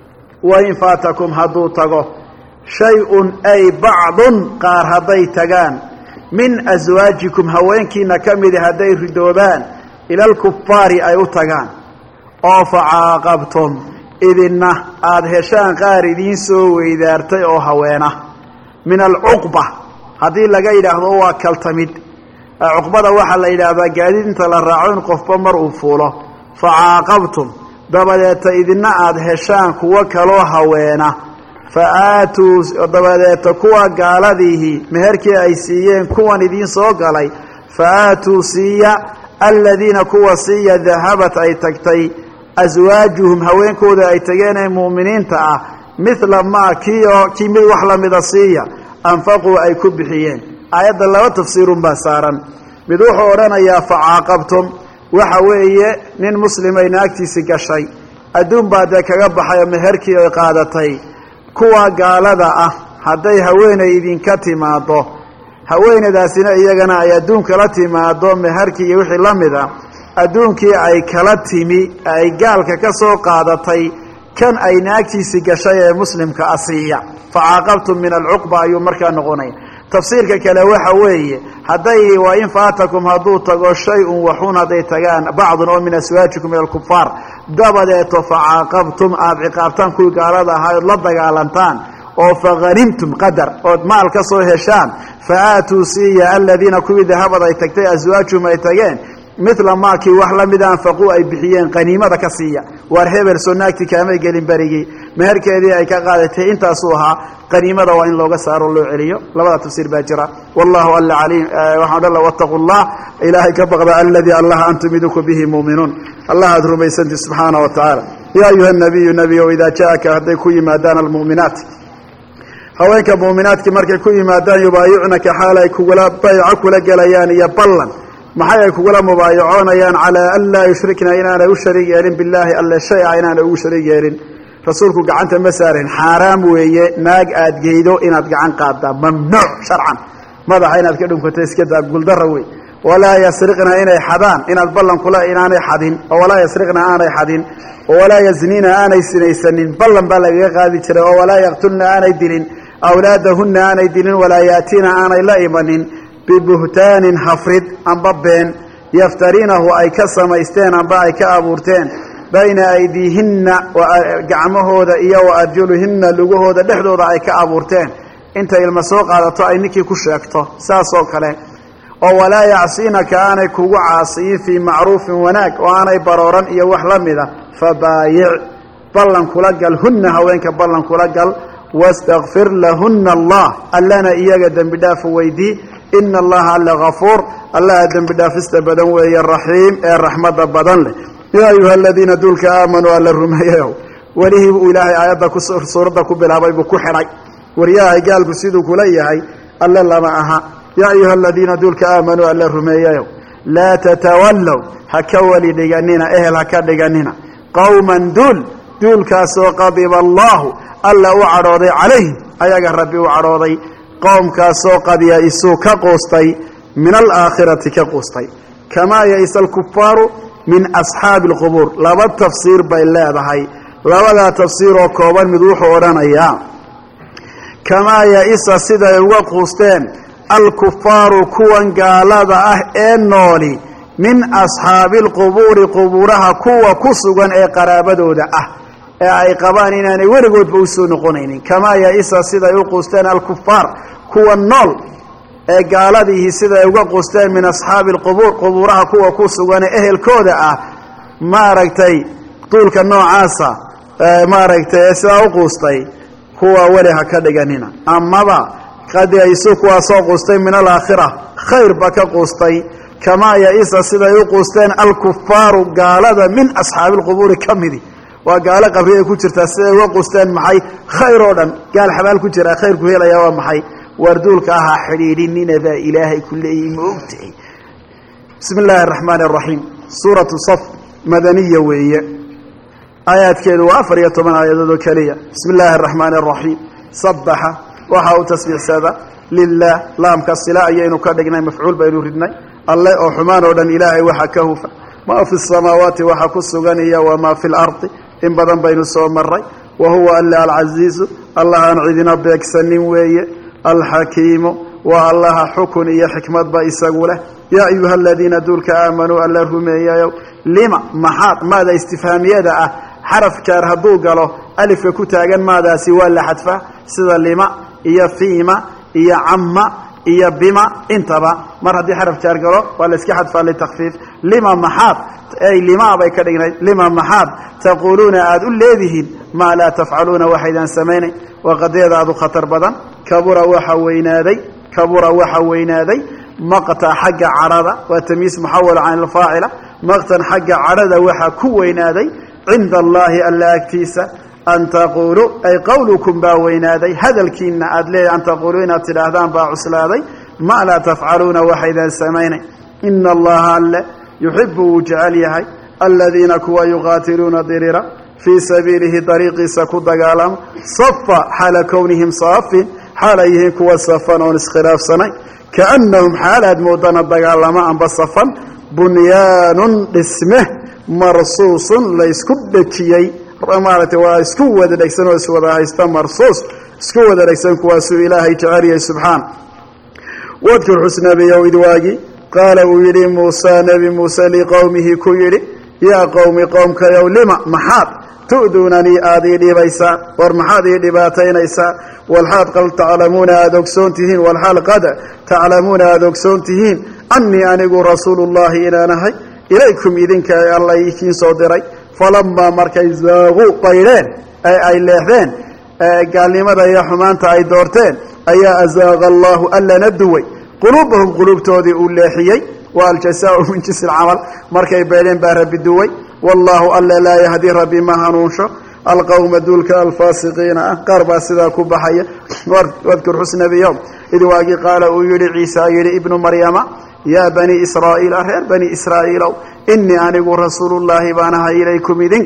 wain faatakum hadduu tago shay-un ay bacdun qaar hadday tagaan min aswaajikum haweenkiina ka midi hadday ridoobaan ila alkufaari ay u tagaan oo facaaqabtum idinna aada heshaan qaar idiin soo weydaartay oo haweena min alcuqba haddii laga yidhaahdo waa kaltamid cuqbada waxaa la yidhaahdaa gaadiid inta la raaco in qofba mar uu fuulo facaaqabtum dabadeeta idinna aada heshaan kuwo kaloo haweena fa aatuu dabadeeta kuwa gaaladiihi meherkii ay siiyeen kuwan idiin soo galay fa aatuu siiya aladiina kuwa siiya dahabat ay tagtay aswaajuhum haweenkooda ay tageen ee mu'miniinta ah mithla maa kiio kii mid wax lamida siiya anfaquu ay ku bixiyeen aayadda laba tafsiirun baa saaran mid wuxuu odhanayaa facaaqabtum waxa weeye nin muslimay naagtiisi gashay adduun baa dee kaga baxay meherkii ay qaadatay kuwa gaalada ah hadday haweenay idinka timaado haweenaydaasina iyagana ay adduun kala timaado meherkii iyo wixii la mid a adduunkii ay kala timi ay gaalka ka soo qaadatay kan ay naagtiisi gashay ee muslimka asiiya facaaqabtum min alcuqba ayuu markaa noqonaya tafsiirka kale waxa weeye hadday waa in faatakum hadduu tago shay-un waxun hadday tagaan bacdun oo min aswaajikum min alkufaar dabadeeto facaaqabtum aada ciqaabtaan kuwii gaalada ahaa ood la dagaalantaan oo fahanimtum qadar ood maal ka soo heshaan fa aatuu siiya aladiina kuwii dahabad ay tagtay aswaajuhum ay tageen mithla maakii wax la mida anfaquu ay bixiyeen qaniimada ka siiya waar hebel soo naagti kaamay gelin berigii meherkeedii ay ka qaadatay intaasuu ahaa qaniimada waa in looga saaro loo celiyo labada tafsiir baa jira wallahu alla caliim waxaan odhan la wattaqu llah ilaahay ka baqda aladii allah antum idinku bihi muuminuun allah aada rumaysanti subxaana wa tacaala yaa ayuha nabiyu nebiyow idaa ja'aka hadday ku yimaadaan almu'minaat haweenka mu'minaadkii markay ku yimaadaan yubaayicnaka xaal ay kugula bayco kula gelayaan iyo ballan maxay ay kugula mubaayacoonayaan calaa an laa yushrikna inaanay u shariig yeelin billaahi alle shay a inaanay ugu shariig yeelin rasuulku gacanta ma saarin xaaraam weeye naag aad geydo inaad gacan qaaddaa mamnuuc sharcan madaxa inaad ka dhunkato iska daa guldara wey walaa yasriqna inay xadaan inaad ballan kula inaanay xadin oo walaa yasriqna aanay xadin oo walaa yaznina aanay sinaysanin ballan baa lagaga qaadi jiray oo walaa yaqtulna aanay dilin awlaadahunna aanay dilin walaa yaatiina aanay la imanin bibuhtaanin hafrid amba been yaftariinahu ay ka samaysteen amba ay ka abuurteen bayna aydiihinna gacmahooda iyo wa arjuluhinna lugahooda dhexdooda ay ka abuurteen intay ilma soo qaadato ay ninkii ku sheegto saas oo kale oo walaa yacsiinaka aanay kugu caasiyin fii macruufin wanaag oo aanay barooran iyo wax la mida fabaayic ballan kula gal hunna haweenka ballan kula gal wastakfir lahunna allah allana iyaga dembi dhaaf weydii ina allaha alla gafuur allaha dembi dhaafista badan weeye raxiim ee raxmadda badan leh yaa ayuha aladiina duulka aamanuu alla rumeeyayow welihii buu ilaahay aayadda suuradda ku bilaabay buu ku xidhay waryahay gaalku siduu kula yahay alle lama aha yaa ayuha aladiina duulka aamanuu alla rumeeyayow laa tatawallow ha ka weli dhiganina ehel ha ka dhiganina qowman duul duulkaasoo qadiba allaahu alla u cadhooday calayhim ayaga rabbi u cadhooday qowmkaasoo qad ya-isuu ka quustay min alaakhirati ka quustay kamaa ya-isa alkufaaru min asxaabi alqubuur laba tafsiir bay leedahay labadaa tafsiir oo kooban mid wuxuu odhanayaa kamaa ya-isa siday uga quusteen alkufaaru kuwan gaalada ah ee nooli min asxaabi alqubuuri qubuuraha kuwa ku sugan ee qaraabadooda ah ee ay qabaan inaanay weligoodba usoo noqonaynin kamaa ya-isa siday u quusteen alkufaar kuwa nool ee gaaladiihi siday uga quusteen min asxaabi alqubuur qubuuraha kuwa ku sugan ee ehelkooda ah maaragtay duulka noocaasa maaragtay ee sidaa u quustay kuwa weli ha ka dhiganina amaba qad ya-isu kuwaasoo quustay min alaakhira khayrba ka quustay kamaa ya-isa siday u quusteen alkufaaru gaalada min asxaabi alqubuuri ka midi waa gaalo qabri ay ku jirtaa siday uga quusteen maxay khayr oo dhan gaal xabaal ku jiraa khayrku helaya waa maxay waarduulka ahaa xidhiidhinina baa ilaahay ku leeyahy ma ogtahay bismi illaahi araxmaani araxiim suuratu saf madaniya weeye aayaadkeedu waa afar iyo toban aayadood oo keliya bismi illaahi araxmaani araxiim sabaxa waxa uu tasbiixsada lilah laamka sila ayaynu ka dhignay mafcuul baynu ridnay alle oo xumaan oo dhan ilaahay waxa ka hufa maa fi samaawaati waxa ku sugan iyo wamaa fi lardi in badan baynu soo maray wa huwa alla alcasiizu allahaan cidina beegsanin weeye alxakiimu waa allaha xukun iyo xikmadba isagu leh yaa ayuha aladiina duulka aamanuu alla rumeeyayow lima maxaad maada istifhaamiyada ah xaraf jaar hadduu galo alifka ku taagan maadaasi waa la xadfaa sida lima iyo fiima iyo camma iyo bima intaba mar haddii xaraf jaar galo waa la iska xadfaa litakfiif lima maxaad ay lima bay ka dhignayd lima maxaad taquuluuna aada u leedihiin maa laa tafcaluuna waxaydaan samaynayn waa qadiyada aadu khatar badan kabura waxa weynaaday kabura waxa weynaaday maqta xagga cadhada waa tamyiis muxawal can alfaacila maqtan xagga cadhada waxa ku weynaaday cinda allaahi alla agtiisa an taquuluu ay qowlukum baa weynaaday hadalkiina aada leedahay an taquuluu inaad tidhaahdaan baa cuslaaday maa laa tafcaluuna waxaydaan samaynayn ina allaha alle yuxibu wuu jecel yahay aladiina kuwa yuqaatiluuna dirira fii sabiilihi dariiqiisa ku dagaalama safa xaala kownihim saafin xaalay yihiin kuwa safan oon iskhilaafsanayn kaannahum xaalaad moodana dagaalama amba safan bunyaanun dhisme marsuusun laysku dhejiyey maaragtay waa isku wada dhegsan oo iswada haysta marsuus isku wada dhegsan kuwaasuu ilaahay jecel yahay subxaana wadkur xusnabiyow idwaagi qaala uu yidhi muusaa nebi muuse liqowmihi ku yidhi yaa qowmi qowmkayow lima maxaad tu'duunanii aada ii dhibaysaan war maxaad ii dhibaataynaysaan walxaal qad taclamuuna aada ogsoon tihiin walxaal qad taclamuuna aada ogsoon tihiin annii anigu rasuulullaahi inaanahay ilaykum idinka alla ikiin soo diray falamaa markay zaaquu baydheen ee ay leexdeen gaalnimada iyo xumaanta ay doorteen ayaa azaaqa allaahu allana duway quluubahum quluubtoodii uu leexiyey wa aljasaau min jinsi alcamal markay baydheen baa rabbi duway wallaahu alla laa yahdi rabbi ma hanuunsho alqowma duulka alfaasiqiina ah qaar baa sidaa ku baxaya wadkur xusnabiyow id waagii qaala uu yidhi ciisa yidhi ibnu maryama yaa banii israa'iila reer bani israa'iilow innii anigu rasuulullaahi baan ahay ilaykum idinka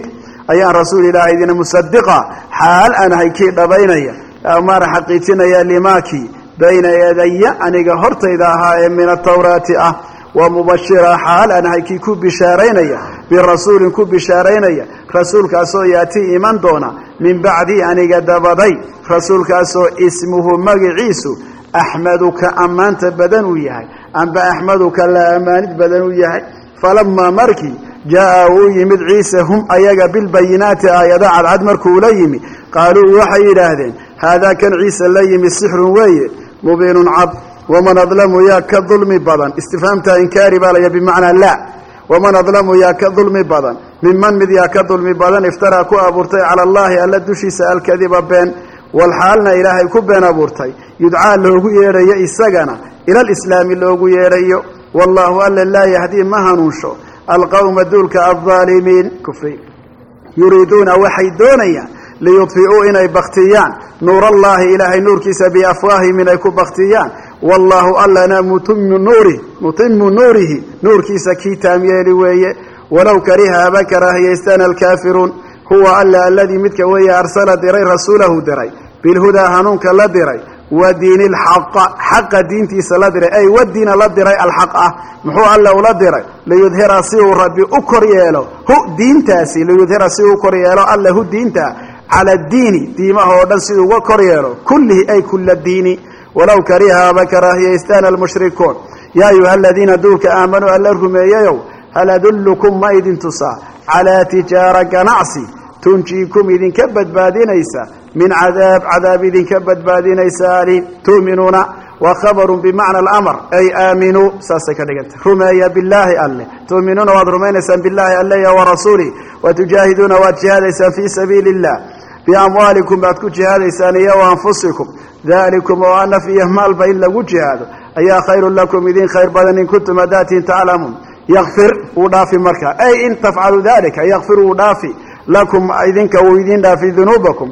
ayaan rasuul ilaahay idin musadiqa xaal aan haykii dhabaynaya amar xaqiijinaya limaaki bayna yadaya aniga hortayda ahaa ee min atawraati ah wa mubashira xaal aan haykii ku bishaaraynaya birasuulin ku bishaaraynaya rasuulkaasoo yaati iman doona min bacdi aniga dabaday rasuulkaasoo ismuhu magaciisu axmeduka ammaanta badan uu yahay amba axmeduka la ammaanid badan uu yahay falamaa markii jaa uu yimid ciise hum ayaga bilbayinaati aayada cadcad markuu la yimi qaaluu waxay yidhaahdeen haadaa kan ciise la yimi sixrun weeye mubiinun cad waman adlamu yaa ka dulmi badan istifhaamta inkaari baa laya bimacnaa laa waman adlamu yaa ka dulmi badan minman mid yaa ka dulmi badan iftaraa ku abuurtay cala allaahi alla dushiisa alkadiba been walxaalna ilaahay ku been abuurtay yudcaa loogu yeedhayo isagana ila alislaami loogu yeedhayo wallaahu alla laa yahdii ma hanuunsho alqawma duulka aldaalimiin kufri yuriiduuna waxay doonayaan liyudfi'uu inay baktiyaan nuurallaahi ilaahay nuurkiisa biafwaahihim inay ku baktiyaan wallaahu allana mutimu nuurihi mutimu nuurihi nuurkiisa kii taamyeeli weeye walow kariha haba karaahiyaystaan alkaafiruun huwa alla aladii midka weeye arsala diray rasuulahu diray bilhudaa hanuunka la diray wa diini alxaqa xaqa diintiisa la diray ay wadiina la diray alxaq ah muxuu alla ula diray liyudhira si uu rabbi u kor yeelo hu diintaasi liyudhira si uu kor yeelo alla hu diinta cala diini diimaha oo dhan siduu uga kor yeelo kullihi ay kula diini walow kariha haba karaahiyaystaan almushrikuun yaa ayuha aladiina duulka aamanuu alla rumeeyayow hal adullukum ma idin tusaa calaa tijaara ganacsi tunjiikum idinka badbaadinaysa min cadaab cadaab idinka badbaadinaysa aliim tu'minuuna waa khabarun bimacna alamr ay aaminuu saasay ka dhigantay rumeeya billaahi alle tu'minuuna waad rumaynaysaan billaahi alle iyo warasuulih watujaahiduuna waad jihaadaysaan fii sabiili illah biamwaalikum baad ku jihaadaysaan iyo waanfusikum dalikum oo naf iyo maalba in lagu jihaado ayaa khayrun lakum idin khayr badan in kuntum hadaatiin taclamuun yakfir wuu dhaafi markaa ay in tafcalu dalika yakfir wuu dhaafi lakum idinka wuu idin dhaafi dunuubakum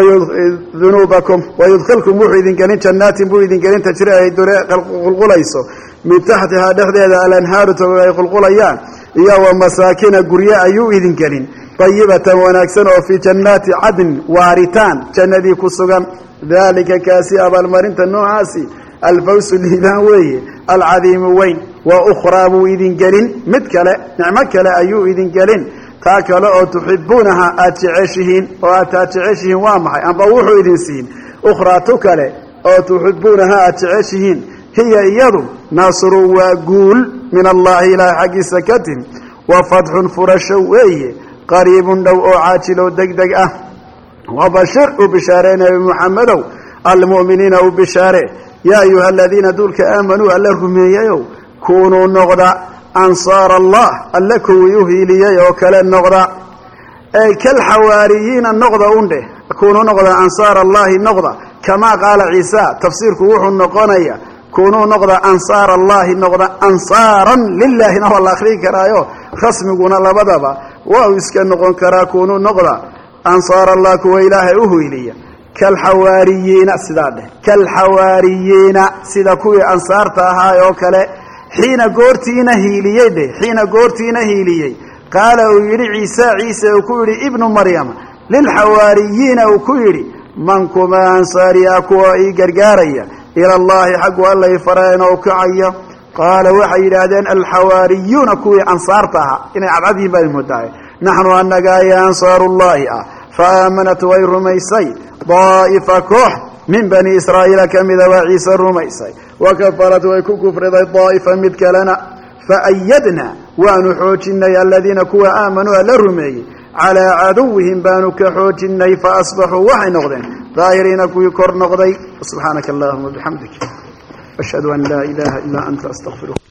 dunuubakum wayudkilkum wuxuu idin gelin jannaatin buu idin gelin tajri ay qulqulayso min taxtihaa dhexdeeda alanhaaru togo ay qulqulayaan iyo wa masaakina gurye ayuu idin gelin dayibatan wanaagsan oo fii jannaati cadn waaritaan jannadii ku sugan dalika kaasi abaalmarinta noocaasi alfawsu liibaan weeye alcadiimu weyn wa ukhraa buu idin gelin mid kale nicmo kale ayuu idin gelin taa kale oo tuxibuunaha aad jeceshihiin oo aad taad jeceshihiin waa maxay amba wuxuu idin siin ukhraa tu kale oo tuxibuunaha aad jeceshihiin hiya iyadu nasru waa guul min allaahi ilaahay xaggiisa ka tim wa fatxun furasho weeye qariibun dhow oo caajiloo deg deg ah wabashir u bishaaree nebi muxamedow almu'miniina u bishaare yaa ayuha aladiina duulka aamanuu alla rumeeyayow kunuu noqda ansaar allah alle kuwii u hiiliyey oo kale noqda ay kalxawaariyiina noqda undheh kunuu noqda ansaar allahi noqda kamaa qaala ciisa tafsiirku wuxuu noqonaya kunuu noqda ansaar allahi noqda ansaaran lilaahina waa la akrii karaayo rasmiguna labadaba waa uu iska noqon karaa kunuu noqda ansaar allah kuwa ilaahay u hiiliya kalxawaariyiina sidaa dheh kalxawaariyiina sida kuwii ansaarta ahaa oo kale xiina goortiina hiiliyey dheh xiina goortiina hiiliyey qaala uu yidhi ciise ciise uu ku yidhi ibnu maryama lilxawaariyiina uu ku yidhi man kuma ansaariya kuwa ii gargaaraya ila allahi xaggu alla i fareen oo kacaya qaala waxay yidhaahdeen alxawaariyuuna kuwii ansaarta ahaa inay cadcadyihin baa moodahay naxnu annaga aya ansaarullaahi ah fa aamanat way rumaysay daa'ifa koox min bani israa'iila ka mida waa ciise rumaysay wakafarat way ku kufriday daa'ifa mid kalena faayadnaa waanu xoojinay aladiina kuwa aamanuu alla rumeeyey calaa caduwihim baanu ka xoojinay faasbaxuu waxay noqdeen daahiriina kuwii kor noqday subxaanaka allahuma bixamdik ashhadu an laa ilaaha ilaa anta astaqfiruka